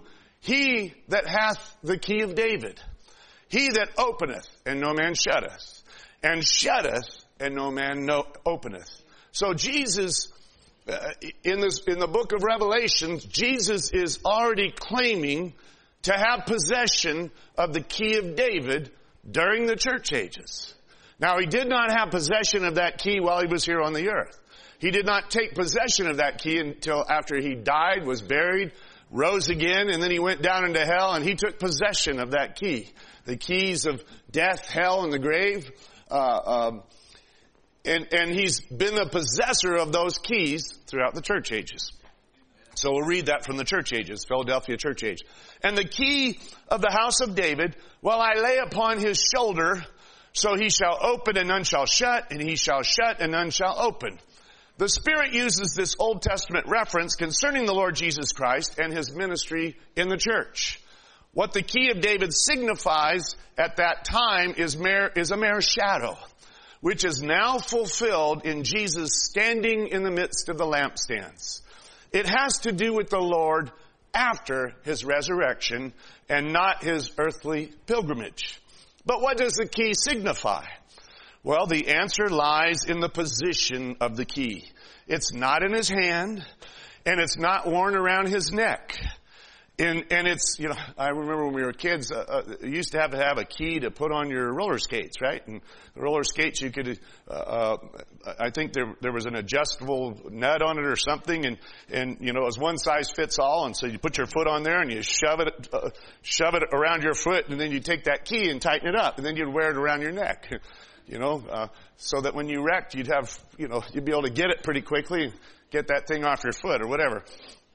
A: he that hath the key of David, he that openeth and no man shutteth, and shutteth and no man no openeth. So Jesus, uh, in this, in the book of Revelation, Jesus is already claiming to have possession of the key of David during the church ages. Now, he did not have possession of that key while he was here on the earth. He did not take possession of that key until after he died, was buried, rose again, and then he went down into hell, and he took possession of that key. The keys of death, hell, and the grave. Uh, um, and, and he's been the possessor of those keys throughout the church ages. So we'll read that from the church ages, Philadelphia church age. And the key of the house of David, well, I lay upon his shoulder, so he shall open and none shall shut, and he shall shut and none shall open. The Spirit uses this Old Testament reference concerning the Lord Jesus Christ and his ministry in the church. What the key of David signifies at that time is, mere, is a mere shadow, which is now fulfilled in Jesus standing in the midst of the lampstands. It has to do with the Lord after his resurrection and not his earthly pilgrimage. But what does the key signify? Well, the answer lies in the position of the key. It's not in his hand, and it's not worn around his neck. And, and it's, you know, I remember when we were kids, uh, uh, you used to have to have a key to put on your roller skates, right? And the roller skates, you could, uh, uh, I think there, there was an adjustable nut on it or something, and, and, you know, it was one size fits all, and so you put your foot on there and you shove it, uh, shove it around your foot, and then you take that key and tighten it up, and then you'd wear it around your neck, you know, uh, so that when you wrecked, you'd have, you know, you'd be able to get it pretty quickly, get that thing off your foot or whatever.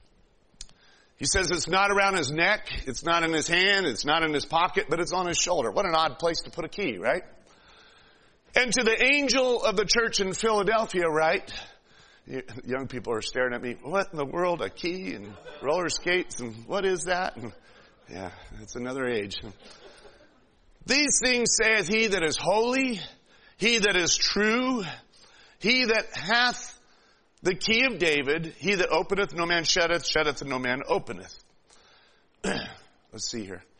A: He says it's not around his neck, it's not in his hand, it's not in his pocket, but it's on his shoulder. What an odd place to put a key, right? And to the angel of the church in Philadelphia, right? Young people are staring at me, what in the world, a key and roller skates, and what is that? And Yeah, it's another age. These things saith he that is holy, he that is true, he that hath the key of David, he that openeth no man shutteth, shutteth and no man openeth. Let's see here.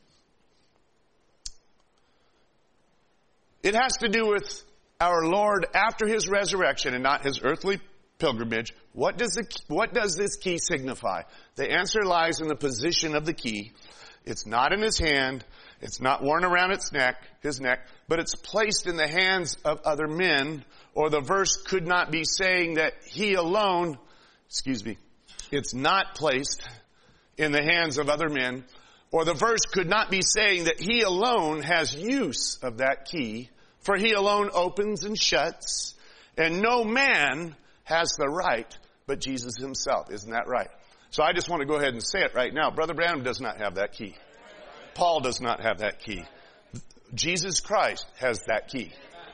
A: It has to do with our Lord after his resurrection and not his earthly pilgrimage. What does the, what does this key signify? The answer lies in the position of the key. It's not in his hand. It's not worn around its neck, his neck, but it's placed in the hands of other men, or the verse could not be saying that he alone, excuse me, it's not placed in the hands of other men, or the verse could not be saying that he alone has use of that key, for he alone opens and shuts, and no man has the right but Jesus himself. Isn't that right? So I just want to go ahead and say it right now. Brother Branham does not have that key. Paul does not have that key. Jesus Christ has that key.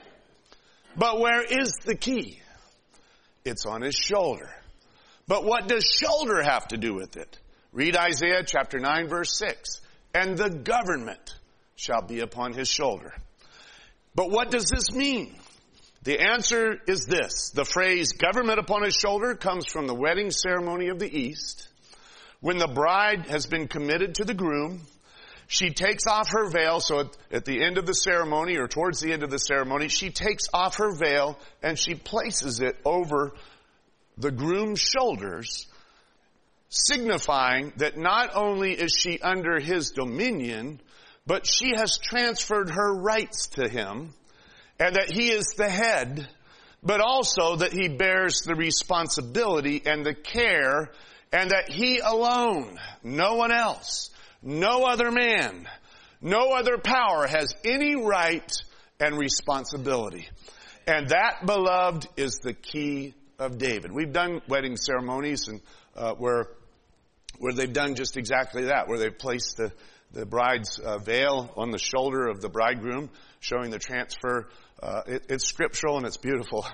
A: But where is the key? It's on his shoulder. But what does shoulder have to do with it? Read Isaiah chapter nine verse six. And the government shall be upon his shoulder. But what does this mean? The answer is this. The phrase government upon his shoulder comes from the wedding ceremony of the East. When the bride has been committed to the groom, she takes off her veil. So at, at the end of the ceremony, or towards the end of the ceremony, she takes off her veil and she places it over the groom's shoulders, signifying that not only is she under his dominion, but she has transferred her rights to him, and that he is the head, but also that he bears the responsibility and the care, and that he alone, no one else, no other man, no other power has any right and responsibility. And that, beloved, is the key of David. We've done wedding ceremonies and uh, where where they've done just exactly that, where they've placed the, the bride's uh, veil on the shoulder of the bridegroom, showing the transfer. Uh, it, it's scriptural and it's beautiful.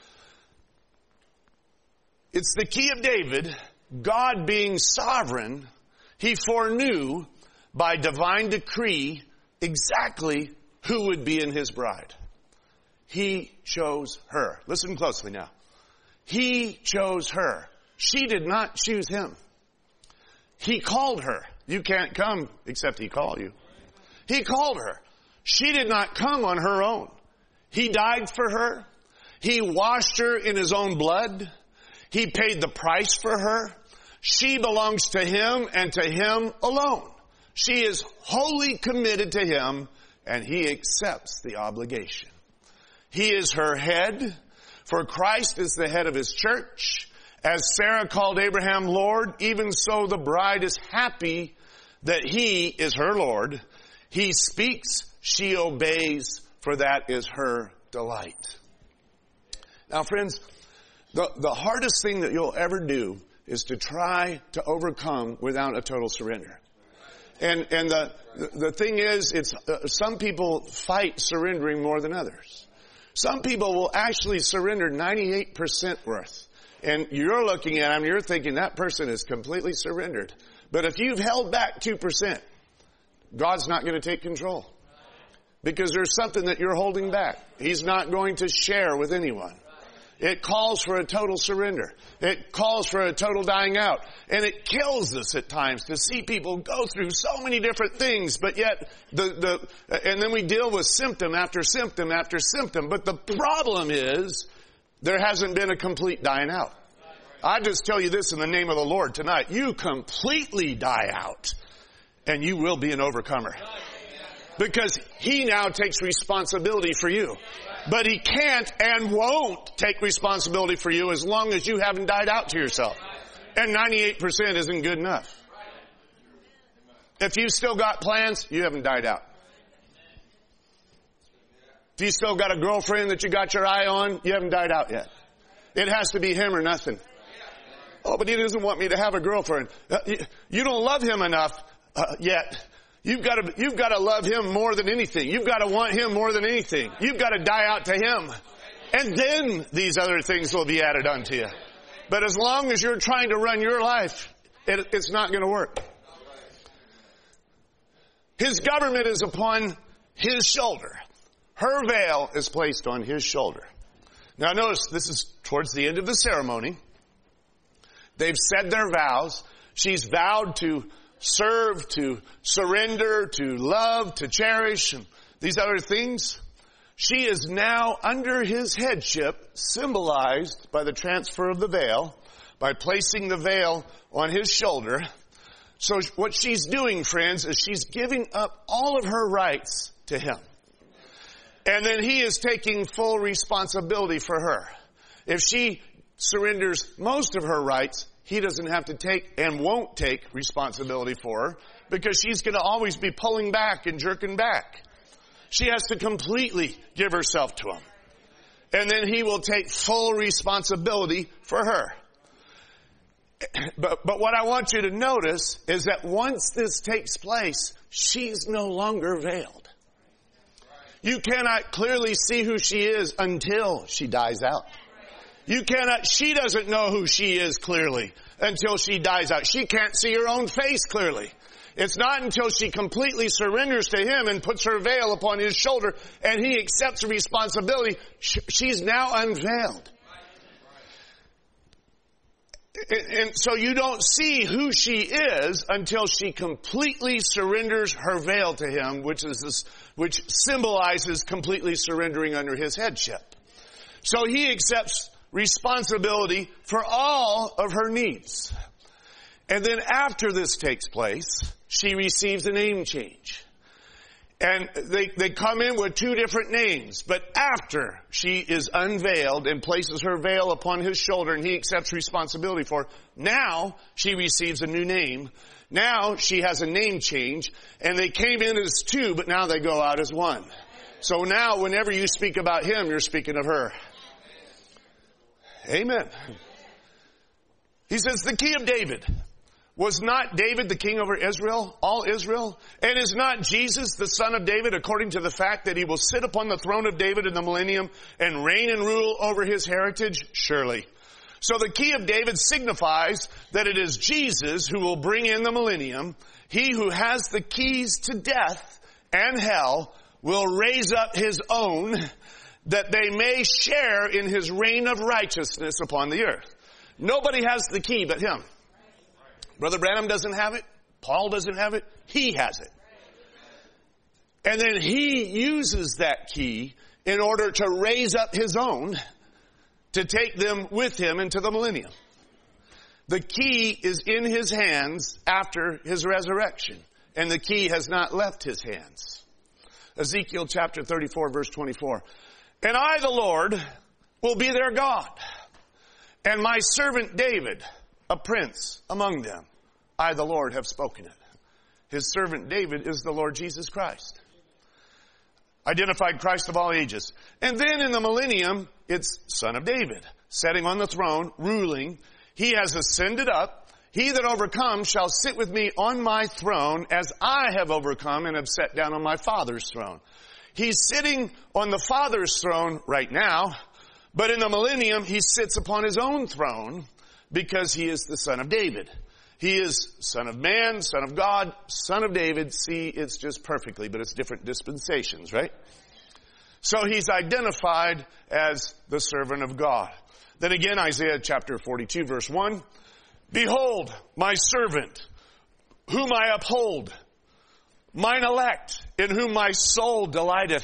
A: It's the key of David. God being sovereign, he foreknew by divine decree exactly who would be in his bride. He chose her. Listen closely now. He chose her. She did not choose him. He called her. You can't come except he called you. He called her. She did not come on her own. He died for her. He washed her in his own blood. He paid the price for her. She belongs to him and to him alone. She is wholly committed to him, and he accepts the obligation. He is her head, for Christ is the head of his church. As Sarah called Abraham Lord, even so the bride is happy that he is her Lord. He speaks, she obeys, for that is her delight. Now, friends, the, the hardest thing that you'll ever do is to try to overcome without a total surrender. And and the the thing is, it's uh, some people fight surrendering more than others. Some people will actually surrender ninety-eight percent worth. And you're looking at them, you're thinking that person is completely surrendered. But if you've held back two percent, God's not going to take control. Because there's something that you're holding back. He's not going to share with anyone. It calls for a total surrender. It calls for a total dying out. And it kills us at times to see people go through so many different things, but yet the, the, and then we deal with symptom after symptom after symptom. But the problem is, there hasn't been a complete dying out. I just tell you this in the name of the Lord tonight. You completely die out, and you will be an overcomer. Because he now takes responsibility for you. But he can't and won't take responsibility for you as long as you haven't died out to yourself. And ninety-eight percent isn't good enough. If you've still got plans, you haven't died out. If you still got a girlfriend that you got your eye on, you haven't died out yet. It has to be him or nothing. Oh, but he doesn't want me to have a girlfriend. You don't love him enough uh, yet. You've got to, you've got to love him more than anything. You've got to want him more than anything. You've got to die out to him. And then these other things will be added unto you. But as long as you're trying to run your life, it, it's not going to work. His government is upon his shoulder. Her veil is placed on his shoulder. Now notice, this is towards the end of the ceremony. They've said their vows. She's vowed to serve, to surrender, to love, to cherish, and these other things. She is now under his headship, symbolized by the transfer of the veil, by placing the veil on his shoulder. So what she's doing, friends, is she's giving up all of her rights to him. And then he is taking full responsibility for her. If she surrenders most of her rights, he doesn't have to take and won't take responsibility for her, because she's going to always be pulling back and jerking back. She has to completely give herself to him. And then he will take full responsibility for her. But, but what I want you to notice is that once this takes place, she's no longer veiled. You cannot clearly see who she is until she dies out. You cannot, she doesn't know who she is clearly until she dies out. She can't see her own face clearly. It's not until she completely surrenders to him and puts her veil upon his shoulder and he accepts the responsibility, she's now unveiled. And so you don't see who she is until she completely surrenders her veil to him, which is this, which symbolizes completely surrendering under his headship. So he accepts responsibility for all of her needs. And then after this takes place, she receives a name change. And they, they come in with two different names. But after she is unveiled and places her veil upon his shoulder and he accepts responsibility for her, now she receives a new name. Now she has a name change. And they came in as two, but now they go out as one. So now whenever you speak about him, you're speaking of her. Amen. He says, the key of David. Was not David the king over Israel, all Israel? And is not Jesus the son of David, according to the fact that he will sit upon the throne of David in the millennium and reign and rule over his heritage? Surely. So the key of David signifies that it is Jesus who will bring in the millennium. He who has the keys to death and hell will raise up his own, that they may share in his reign of righteousness upon the earth. Nobody has the key but him. Brother Branham doesn't have it. Paul doesn't have it. He has it. And then he uses that key in order to raise up his own to take them with him into the millennium. The key is in his hands after his resurrection, and the key has not left his hands. Ezekiel chapter thirty-four, verse twenty-four. And I, the Lord, will be their God, and my servant David, a prince among them. I, the Lord, have spoken it. His servant David is the Lord Jesus Christ. Identified Christ of all ages. And then in the millennium, it's Son of David, sitting on the throne, ruling. He has ascended up. He that overcomes shall sit with me on my throne, as I have overcome and have sat down on my Father's throne. He's sitting on the Father's throne right now, but in the millennium, he sits upon his own throne, because he is the Son of David. He is Son of Man, Son of God, Son of David. See, it's just perfectly, but it's different dispensations, right? So he's identified as the servant of God. Then again, Isaiah chapter forty-two, verse one. Behold, my servant, whom I uphold, mine elect, in whom my soul delighteth.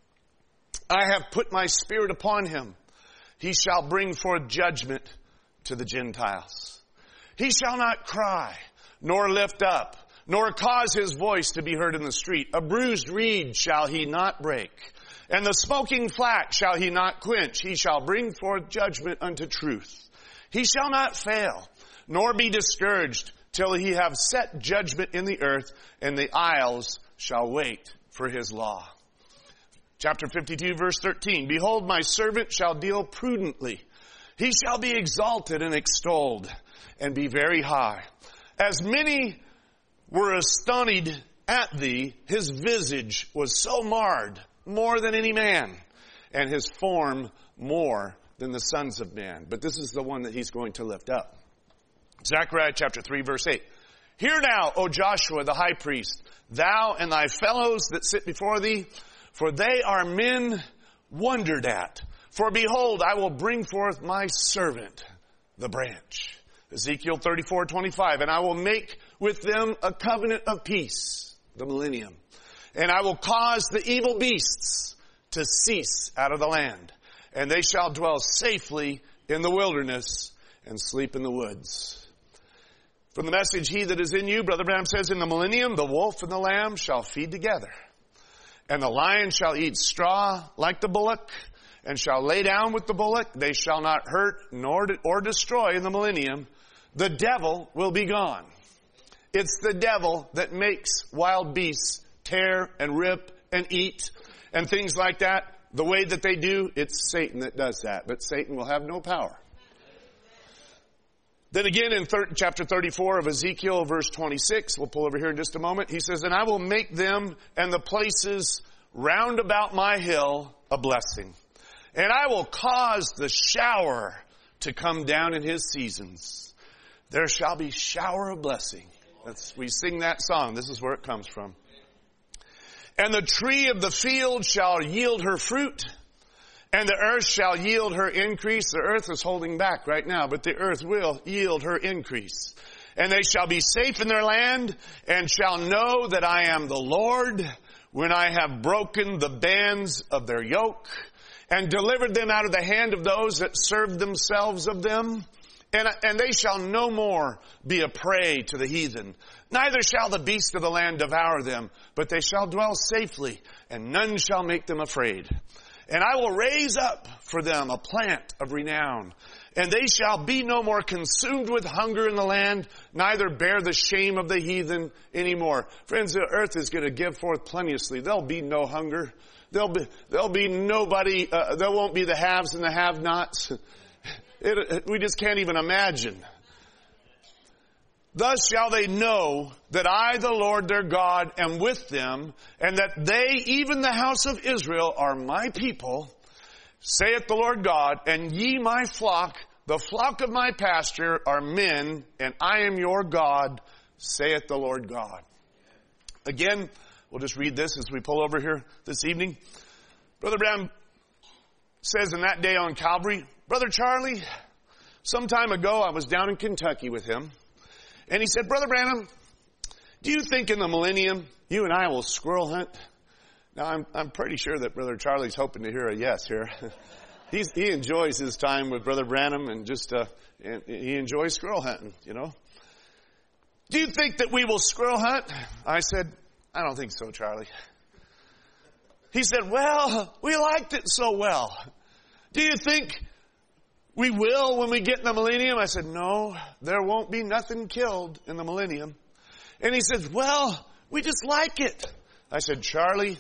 A: I have put my spirit upon him. He shall bring forth judgment to the Gentiles. He shall not cry, nor lift up, nor cause his voice to be heard in the street. A bruised reed shall he not break, and the smoking flax shall he not quench. He shall bring forth judgment unto truth. He shall not fail, nor be discouraged, till he have set judgment in the earth, and the isles shall wait for his law. Chapter fifty-two, verse thirteen. Behold, my servant shall deal prudently. He shall be exalted and extolled, and be very high. As many were astonished at thee, his visage was so marred, more than any man, and his form more than the sons of man. But this is the one that he's going to lift up. Zechariah chapter three, verse eight. Hear now, O Joshua, the high priest, thou and thy fellows that sit before thee, for they are men wondered at. For behold, I will bring forth my servant, the branch. Ezekiel thirty-four twenty-five, and I will make with them a covenant of peace, the millennium. And I will cause the evil beasts to cease out of the land, and they shall dwell safely in the wilderness and sleep in the woods. From the Message, he that is in you, Brother Branham says, in the millennium, the wolf and the lamb shall feed together. And the lion shall eat straw like the bullock, and shall lay down with the bullock. They shall not hurt nor or destroy in the millennium. The devil will be gone. It's the devil that makes wild beasts tear and rip and eat and things like that. The way that they do, it's Satan that does that. But Satan will have no power. Then again in thir- chapter thirty-four of Ezekiel, verse twenty-six, we'll pull over here in just a moment. He says, and I will make them and the places round about my hill a blessing. And I will cause the shower to come down in his seasons. There shall be shower of blessing. That's, we sing that song. This is where it comes from. And the tree of the field shall yield her fruit, and the earth shall yield her increase. The earth is holding back right now, but the earth will yield her increase. And they shall be safe in their land, and shall know that I am the Lord, when I have broken the bands of their yoke, and delivered them out of the hand of those that served themselves of them. And, and they shall no more be a prey to the heathen. Neither shall the beast of the land devour them, but they shall dwell safely, and none shall make them afraid. And I will raise up for them a plant of renown, and they shall be no more consumed with hunger in the land, neither bear the shame of the heathen anymore. Friends, the earth is going to give forth plenteously. There'll be no hunger. There'll be, there'll be nobody, uh, there won't be the haves and the have-nots. It, it, we just can't even imagine. Thus shall they know that I, the Lord their God, am with them, and that they, even the house of Israel, are my people, saith the Lord God, and ye my flock, the flock of my pasture, are men, and I am your God, saith the Lord God. Again, we'll just read this as we pull over here this evening. Brother Branham says in that day on Calvary, Brother Charlie, some time ago I was down in Kentucky with him, and he said, Brother Branham, do you think in the millennium you and I will squirrel hunt? Now I'm I'm pretty sure that Brother Charlie's hoping to hear a yes here. He's, he enjoys his time with Brother Branham, and just uh, and he enjoys squirrel hunting, you know. Do you think that we will squirrel hunt? I said, I don't think so, Charlie. He said, well, we liked it so well. Do you think we will when we get in the millennium? I said, no, there won't be nothing killed in the millennium. And he said, well, we just like it. I said, Charlie,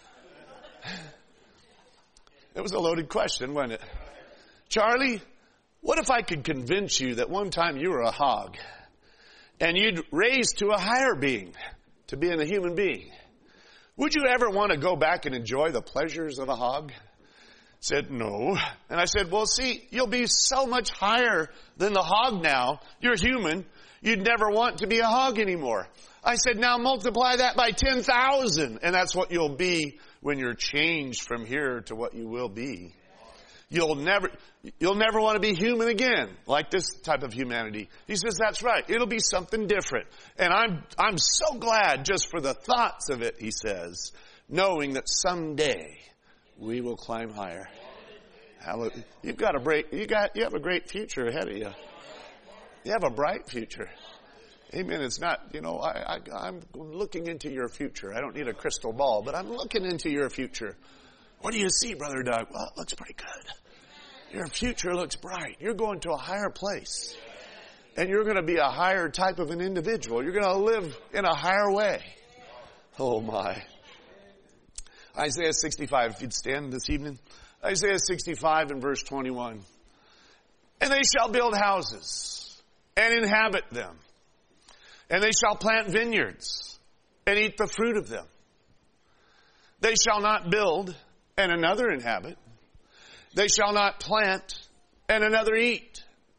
A: it was a loaded question, wasn't it? Charlie, what if I could convince you that one time you were a hog and you'd raised to a higher being, to being a human being? Would you ever want to go back and enjoy the pleasures of a hog? Said, no. And I said, well, see, you'll be so much higher than the hog now. You're human. You'd never want to be a hog anymore. I said, now multiply that by ten thousand, and that's what you'll be when you're changed from here to what you will be. You'll never, you'll never want to be human again, like this type of humanity. He says, that's right. It'll be something different. And I'm, I'm so glad just for the thoughts of it, he says, knowing that someday we will climb higher. Hallelujah. You've got a break, you got, you have a great future ahead of you. You have a bright future. Amen. It's not, you know, I, I, I'm looking into your future. I don't need a crystal ball, but I'm looking into your future. What do you see, Brother Doug? Well, it looks pretty good. Your future looks bright. You're going to a higher place. And you're going to be a higher type of an individual. You're going to live in a higher way. Oh, my. Isaiah sixty-five, if you'd stand this evening. Isaiah sixty-five and verse twenty-one. And they shall build houses and inhabit them. And they shall plant vineyards and eat the fruit of them. They shall not build and another inhabit. They shall not plant and another eat.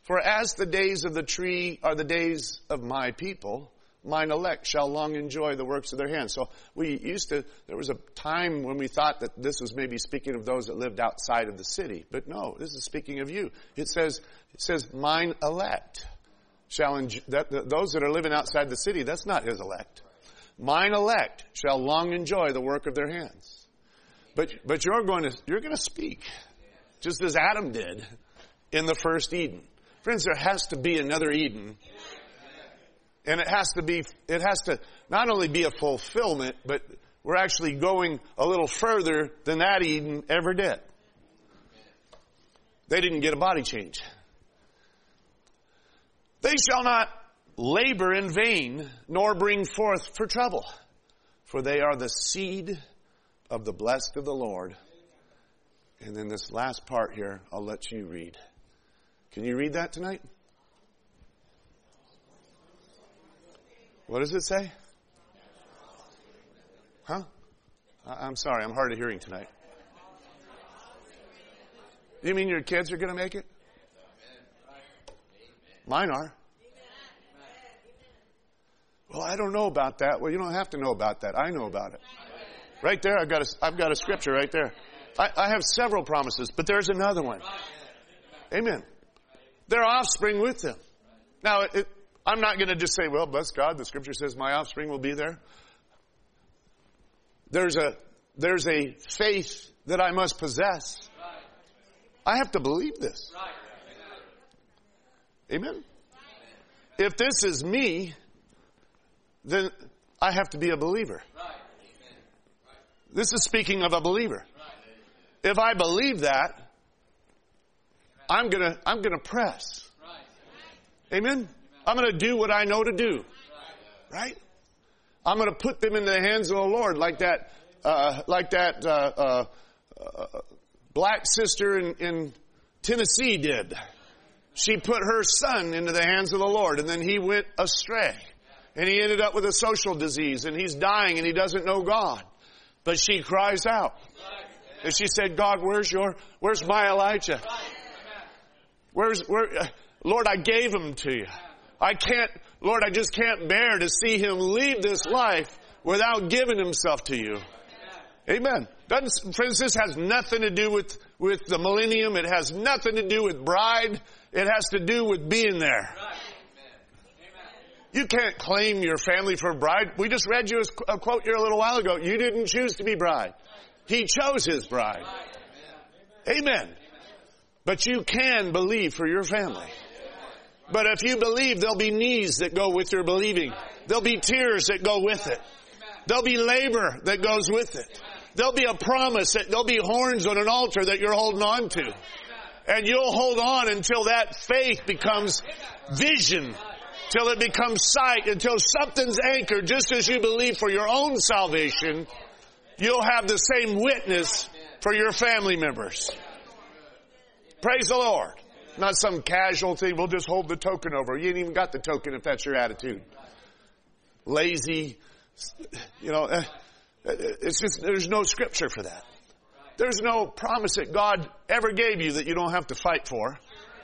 A: For as the days of the tree are the days of my people, mine elect shall long enjoy the works of their hands. So we used to, there was a time when we thought that this was maybe speaking of those that lived outside of the city. But no, this is speaking of you. It says, it says, mine elect shall enjoy, that, that, those that are living outside the city, that's not his elect. Mine elect shall long enjoy the work of their hands. But, but you're going to, you're going to speak. Just as Adam did in the first Eden. Friends, there has to be another Eden. And it has to be, it has to not only be a fulfillment, but we're actually going a little further than that Eden ever did. They didn't get a body change. They shall not labor in vain, nor bring forth for trouble. For they are the seed of the blessed of the Lord. And then this last part here, I'll let you read. Can you read that tonight? What does it say? Huh? I'm sorry, I'm hard of hearing tonight. You mean your kids are going to make it? Mine are. Well, I don't know about that. Well, you don't have to know about that. I know about it. Right there, I've got a, I've got a scripture right there. I, I have several promises, but there's another one. Amen. Their offspring with them. Now, it, I'm not going to just say, well, bless God, the scripture says my offspring will be there. There's a, there's a faith that I must possess. I have to believe this. Amen. If this is me, then I have to be a believer. This is speaking of a believer. If I believe that, I'm gonna, I'm gonna press. Amen? I'm gonna do what I know to do. Right? I'm gonna put them in the hands of the Lord like that, uh, like that, uh, uh, uh, black sister in, in Tennessee did. She put her son into the hands of the Lord, and then he went astray. And he ended up with a social disease, and he's dying, and he doesn't know God. But she cries out. And she said, God, where's your, where's my Elijah? Where's, where, uh, Lord, I gave him to you. I can't, Lord, I just can't bear to see him leave this life without giving himself to you. Amen. Doesn't, friends, this has nothing to do with, with the millennium. It has nothing to do with bride. It has to do with being there. You can't claim your family for bride. We just read you a quote here a little while ago. You didn't choose to be bride. He chose his bride. Amen. But you can believe for your family. But if you believe, there'll be needs that go with your believing. There'll be tears that go with it. There'll be labor that goes with it. There'll be a promise that there'll be horns on an altar that you're holding on to. And you'll hold on until that faith becomes vision. Till it becomes sight, until something's anchored, just as you believe for your own salvation, you'll have the same witness for your family members. Praise the Lord. Not some casual thing, we'll just hold the token over. You ain't even got the token if that's your attitude. Lazy, you know, it's just, there's no scripture for that. There's no promise that God ever gave you that you don't have to fight for.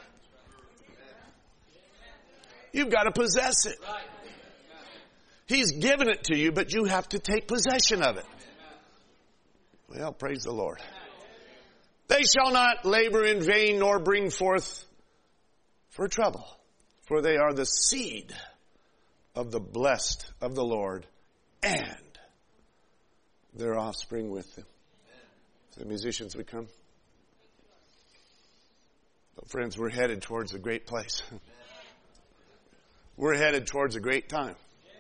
A: You've got to possess it. He's given it to you, but you have to take possession of it. Well, praise the Lord. They shall not labor in vain nor bring forth for trouble, for they are the seed of the blessed of the Lord and their offspring with them. So the musicians would come. But friends, we're headed towards a great place. We're headed towards a great time.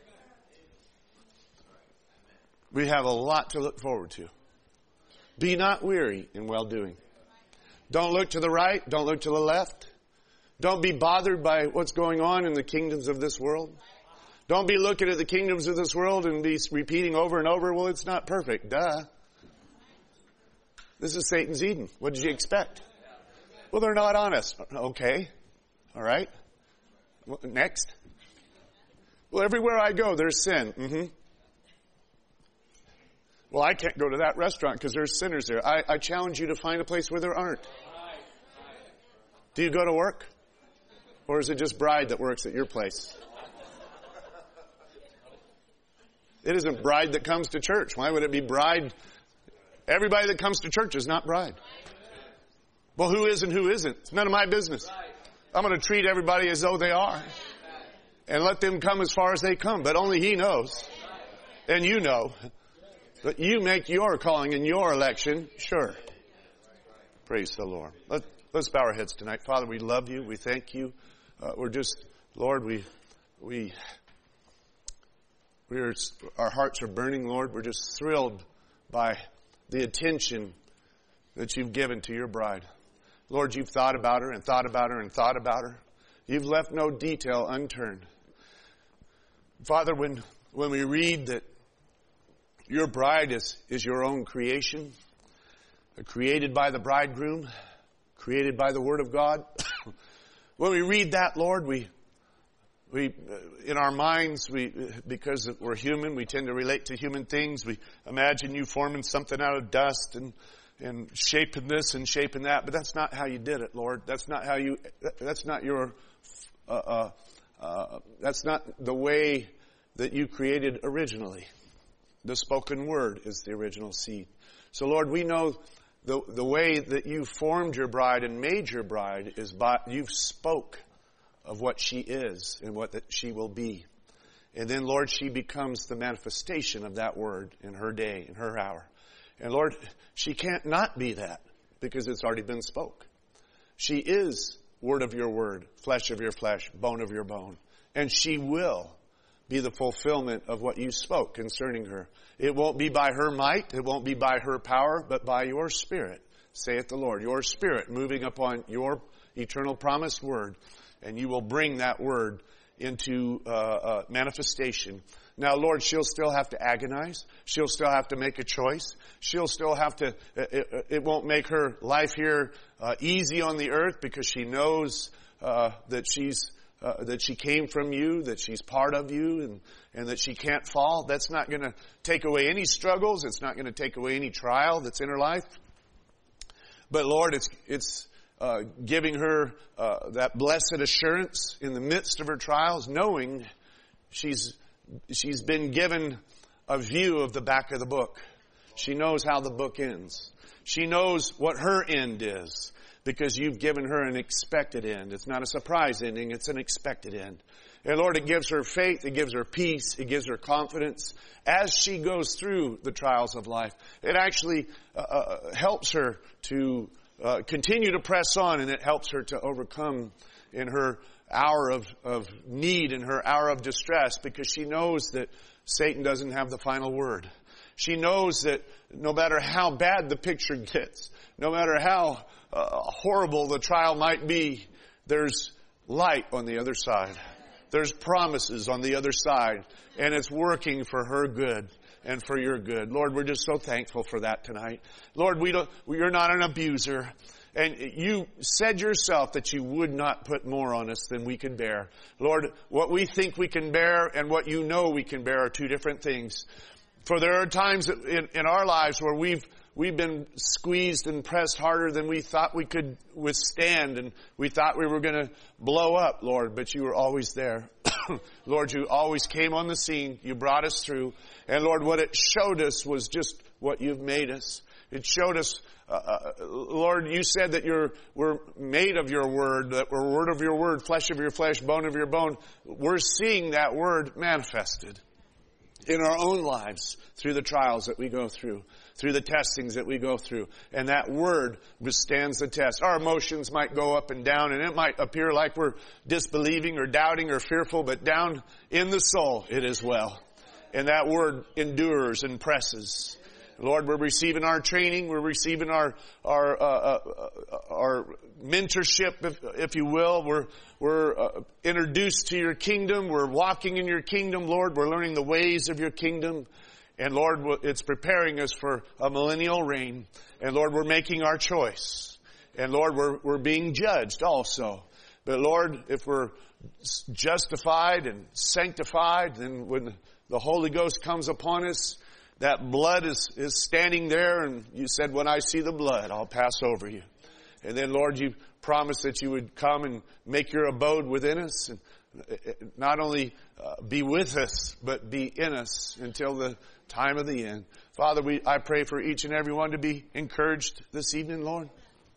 A: We have a lot to look forward to. Be not weary in well-doing. Don't look to the right. Don't look to the left. Don't be bothered by what's going on in the kingdoms of this world. Don't be looking at the kingdoms of this world and be repeating over and over, well, it's not perfect. Duh. This is Satan's Eden. What did you expect? Well, they're not honest. Okay. All right. Next. Well, everywhere I go, there's sin. Mm-hmm. Well, I can't go to that restaurant because there's sinners there. I, I challenge you to find a place where there aren't. Do you go to work? Or is it just bride that works at your place? It isn't bride that comes to church. Why would it be bride? Everybody that comes to church is not bride. Well, who is and who isn't? It's none of my business. I'm going to treat everybody as though they are. And let them come as far as they come. But only He knows. And you know. But you make your calling and your election sure. Praise the Lord. Let, let's bow our heads tonight. Father, we love you. We thank you. Uh, we're just, Lord, we, we, we're, our hearts are burning, Lord. We're just thrilled by the attention that you've given to your bride. Lord, you've thought about her and thought about her and thought about her. You've left no detail unturned. Father, when, when we read that your bride is, is your own creation, created by the bridegroom, created by the Word of God. When we read that, Lord, we, we, in our minds, we, because we're human, we tend to relate to human things. We imagine you forming something out of dust and, and shaping this and shaping that, but that's not how you did it, Lord. That's not how you, that's not your, uh, uh, uh, that's not the way that you created originally. The spoken word is the original seed. So Lord, we know the, the way that you formed your bride and made your bride is by, you've spoke of what she is and what that she will be. And then Lord, she becomes the manifestation of that word in her day, in her hour. And Lord, she can't not be that because it's already been spoke. She is word of your word, flesh of your flesh, bone of your bone. And she will be the fulfillment of what you spoke concerning her. It won't be by her might, it won't be by her power, but by your Spirit, saith the Lord. Your Spirit moving upon your eternal promised word, and you will bring that word into uh, uh, manifestation. Now, Lord, she'll still have to agonize. She'll still have to make a choice. She'll still have to, it, it won't make her life here uh, easy on the earth because she knows uh, that she's Uh, that she came from you, that she's part of you, and, and that she can't fall. That's not going to take away any struggles. It's not going to take away any trial that's in her life. But Lord, it's it's uh, giving her uh, that blessed assurance in the midst of her trials, knowing she's she's been given a view of the back of the book. She knows how the book ends. She knows what her end is. Because you've given her an expected end. It's not a surprise ending, it's an expected end. And Lord, it gives her faith, it gives her peace, it gives her confidence as she goes through the trials of life. It actually uh, uh, helps her to uh, continue to press on, and it helps her to overcome in her hour of, of need, in her hour of distress, because she knows that Satan doesn't have the final word. She knows that no matter how bad the picture gets, no matter how uh, horrible the trial might be, there's light on the other side. There's promises on the other side, and it's working for her good and for your good. Lord, we're just so thankful for that tonight. Lord, we don't, you're not an abuser. And you said yourself that you would not put more on us than we can bear. Lord, what we think we can bear and what you know we can bear are two different things. For there are times in, in our lives where we've we've been squeezed and pressed harder than we thought we could withstand, and we thought we were going to blow up, Lord, but you were always there. Lord, you always came on the scene. You brought us through. And Lord, what it showed us was just what you've made us. It showed us, uh, uh, Lord, you said that you're, we're made of your word, that we're word of your word, flesh of your flesh, bone of your bone. We're seeing that word manifested in our own lives through the trials that we go through, through the testings that we go through. And that word withstands the test. Our emotions might go up and down, and it might appear like we're disbelieving or doubting or fearful, but down in the soul it is well. And that word endures and presses. Lord, we're receiving our training, we're receiving our our uh, uh, our mentorship, if, if you will. We're we're uh, introduced to your kingdom. We're walking in your kingdom, Lord. We're learning the ways of your kingdom, and Lord, it's preparing us for a millennial reign. And Lord, we're making our choice, and Lord, we're we're being judged also. But Lord, if we're justified and sanctified, then when the Holy Ghost comes upon us, that blood is, is standing there, and you said, when I see the blood, I'll pass over you. And then, Lord, you promised that you would come and make your abode within us, and not only uh, be with us, but be in us until the time of the end. Father, we, I pray for each and every one to be encouraged this evening, Lord.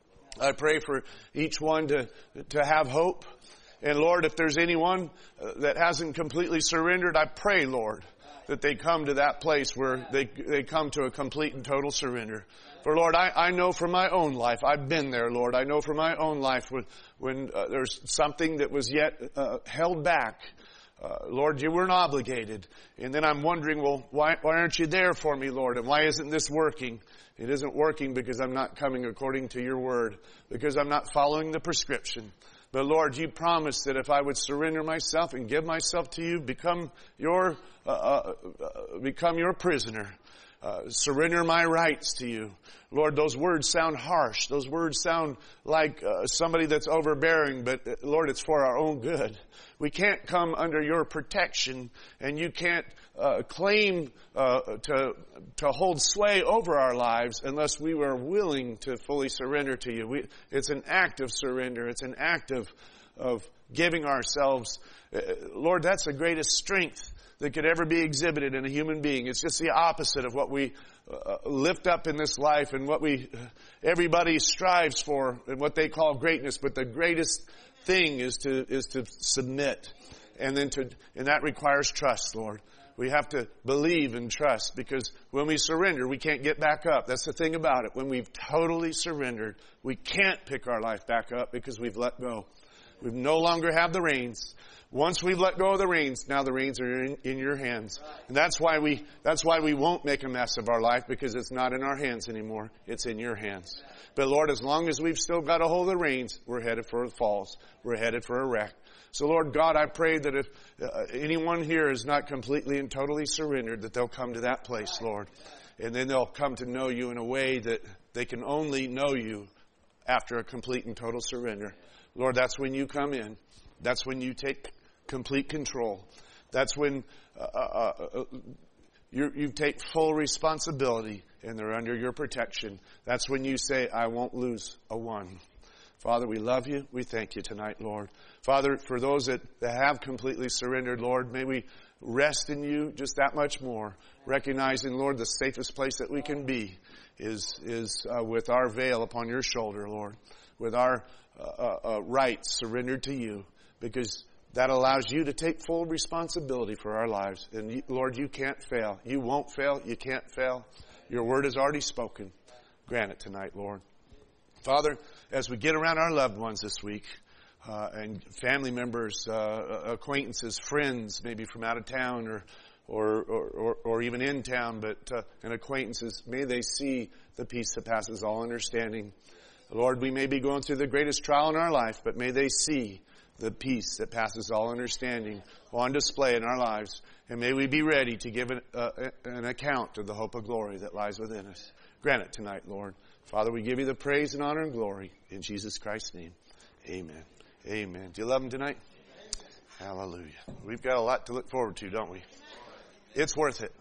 A: I pray for each one to, to have hope. And Lord, if there's anyone uh, that hasn't completely surrendered, I pray, Lord, that they come to that place where they, they come to a complete and total surrender. For Lord, I, I know from my own life, I've been there, Lord. I know from my own life when, when uh, there's something that was yet uh, held back. Uh, Lord, you weren't obligated. And then I'm wondering, well, why, why aren't you there for me, Lord? And why isn't this working? It isn't working because I'm not coming according to your word, because I'm not following the prescription. But Lord, you promised that if I would surrender myself and give myself to you, become your, uh, uh, uh, become your prisoner, uh, surrender my rights to you. Lord, those words sound harsh. Those words sound like uh, somebody that's overbearing, but uh, Lord, it's for our own good. We can't come under your protection, and you can't uh, claim uh, to to hold sway over our lives unless we were willing to fully surrender to you. We, it's an act of surrender. It's an act of of giving ourselves. Uh, Lord, that's the greatest strength that could ever be exhibited in a human being. It's just the opposite of what we uh, lift up in this life and what we uh, everybody strives for and what they call greatness. But the greatest thing is to is to submit, and then to and that requires trust, Lord. We have to believe and trust, because when we surrender, we can't get back up. That's the thing about it. When we've totally surrendered, we can't pick our life back up because we've let go. We no longer have the reins. Once we've let go of the reins, now the reins are in, in your hands. And that's why we, that's why we won't make a mess of our life, because it's not in our hands anymore. It's in your hands. But Lord, as long as we've still got a hold of the reins, we're headed for the falls. We're headed for a wreck. So Lord God, I pray that if uh, anyone here is not completely and totally surrendered, that they'll come to that place, Lord. And then they'll come to know you in a way that they can only know you after a complete and total surrender. Lord, that's when you come in. That's when you take complete control. That's when uh, uh, uh, you, you take full responsibility and they're under your protection. That's when you say, I won't lose a one. Father, we love you. We thank you tonight, Lord. Father, for those that, that have completely surrendered, Lord, may we rest in you just that much more, recognizing, Lord, the safest place that we can be is is uh, with our veil upon your shoulder, Lord, with our uh, uh, rights surrendered to you, because that allows you to take full responsibility for our lives. And you, Lord, you can't fail. You won't fail. You can't fail. Your word is already spoken. Grant it tonight, Lord. Father, as we get around our loved ones this week, uh, and family members, uh, acquaintances, friends, maybe from out of town or or or, or even in town, but uh, and acquaintances, may they see the peace that passes all understanding. Lord, we may be going through the greatest trial in our life, but may they see the peace that passes all understanding on display in our lives. And may we be ready to give an, uh, an account of the hope of glory that lies within us. Grant it tonight, Lord. Father, we give you the praise and honor and glory in Jesus Christ's name. Amen. Amen. Do you love him tonight? Hallelujah. We've got a lot to look forward to, don't we? It's worth it.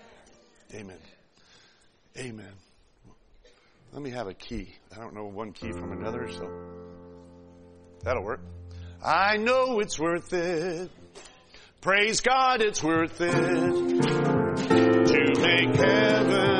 A: Amen. Amen. Let me have a key. I don't know one key from another, so that'll work. I know it's worth it. Praise God, it's worth it to make heaven